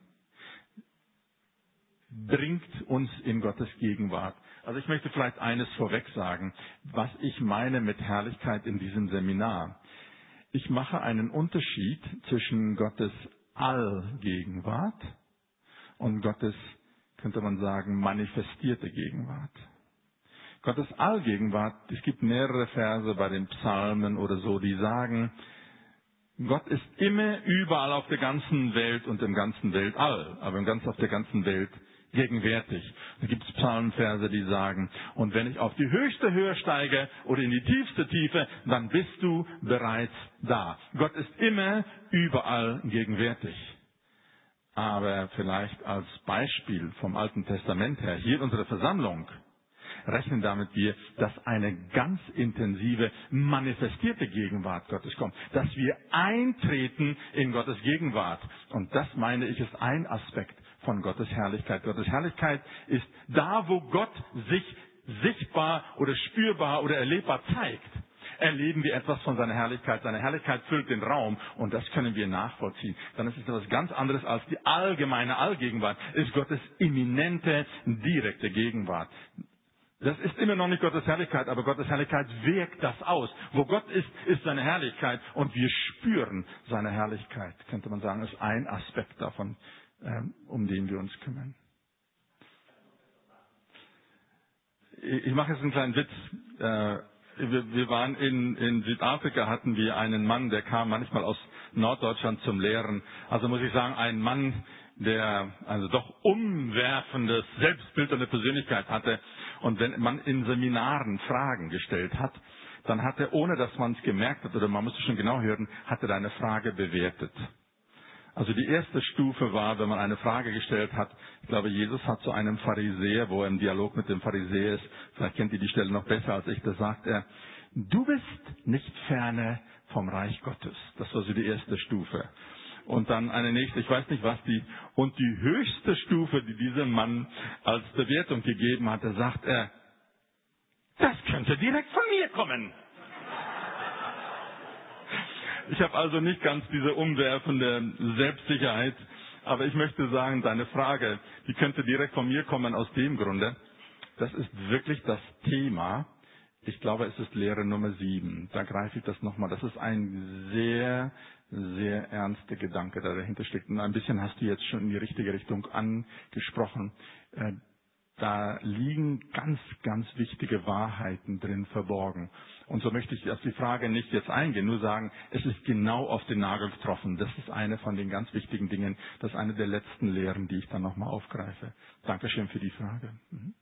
bringt uns in Gottes Gegenwart. Also ich möchte vielleicht eines vorweg sagen, was ich meine mit Herrlichkeit in diesem Seminar. Ich mache einen Unterschied zwischen Gottes Allgegenwart und Gottes, könnte man sagen, manifestierte Gegenwart. Gottes Allgegenwart, es gibt mehrere Verse bei den Psalmen oder so, die sagen, Gott ist immer überall auf der ganzen Welt und im ganzen Weltall, aber ganz auf der ganzen Welt gegenwärtig. Da gibt es Psalmenverse, die sagen, und wenn ich auf die höchste Höhe steige oder in die tiefste Tiefe, dann bist du bereits da. Gott ist immer überall gegenwärtig. Aber vielleicht als Beispiel vom Alten Testament her, hier unsere Versammlung, rechnen damit wir, dass eine ganz intensive, manifestierte Gegenwart Gottes kommt. Dass wir eintreten in Gottes Gegenwart. Und das, meine ich, ist ein Aspekt von Gottes Herrlichkeit. Gottes Herrlichkeit ist da, wo Gott sich sichtbar oder spürbar oder erlebbar zeigt. Erleben wir etwas von seiner Herrlichkeit. Seine Herrlichkeit füllt den Raum und das können wir nachvollziehen. Dann ist es etwas ganz anderes als die allgemeine Allgegenwart. Es ist Gottes imminente, direkte Gegenwart. Das ist immer noch nicht Gottes Herrlichkeit, aber Gottes Herrlichkeit wirkt das aus. Wo Gott ist, ist seine Herrlichkeit und wir spüren seine Herrlichkeit, könnte man sagen, ist ein Aspekt davon, um den wir uns kümmern. Ich mache jetzt einen kleinen Witz. Wir waren in, in Südafrika, hatten wir einen Mann, der kam manchmal aus Norddeutschland zum Lehren. Also muss ich sagen, ein Mann, der also doch umwerfendes Selbstbild und eine Persönlichkeit hatte. Und wenn man in Seminaren Fragen gestellt hat, dann hat er, ohne dass man es gemerkt hat, oder man musste schon genau hören, hat er eine Frage bewertet. Also die erste Stufe war, wenn man eine Frage gestellt hat, ich glaube, Jesus hat zu einem Pharisäer, wo er im Dialog mit dem Pharisäer ist, vielleicht kennt ihr die Stelle noch besser als ich, da sagt er, du bist nicht ferne vom Reich Gottes. Das war so die erste Stufe. Und dann eine nächste, ich weiß nicht was die, und die höchste Stufe, die dieser Mann als Bewertung gegeben hatte, sagt er, das könnte direkt von mir kommen. Ich habe also nicht ganz diese umwerfende Selbstsicherheit, aber ich möchte sagen, deine Frage, die könnte direkt von mir kommen aus dem Grunde, das ist wirklich das Thema. Ich glaube, es ist Lehre Nummer sieben. Da greife ich das nochmal. Das ist ein sehr, sehr ernster Gedanke, der dahinter steckt. Und ein bisschen hast du jetzt schon in die richtige Richtung angesprochen. Da liegen ganz, ganz wichtige Wahrheiten drin verborgen. Und so möchte ich auf die Frage nicht jetzt eingehen, nur sagen, es ist genau auf den Nagel getroffen. Das ist eine von den ganz wichtigen Dingen. Das ist eine der letzten Lehren, die ich dann nochmal aufgreife. Dankeschön für die Frage. Mhm.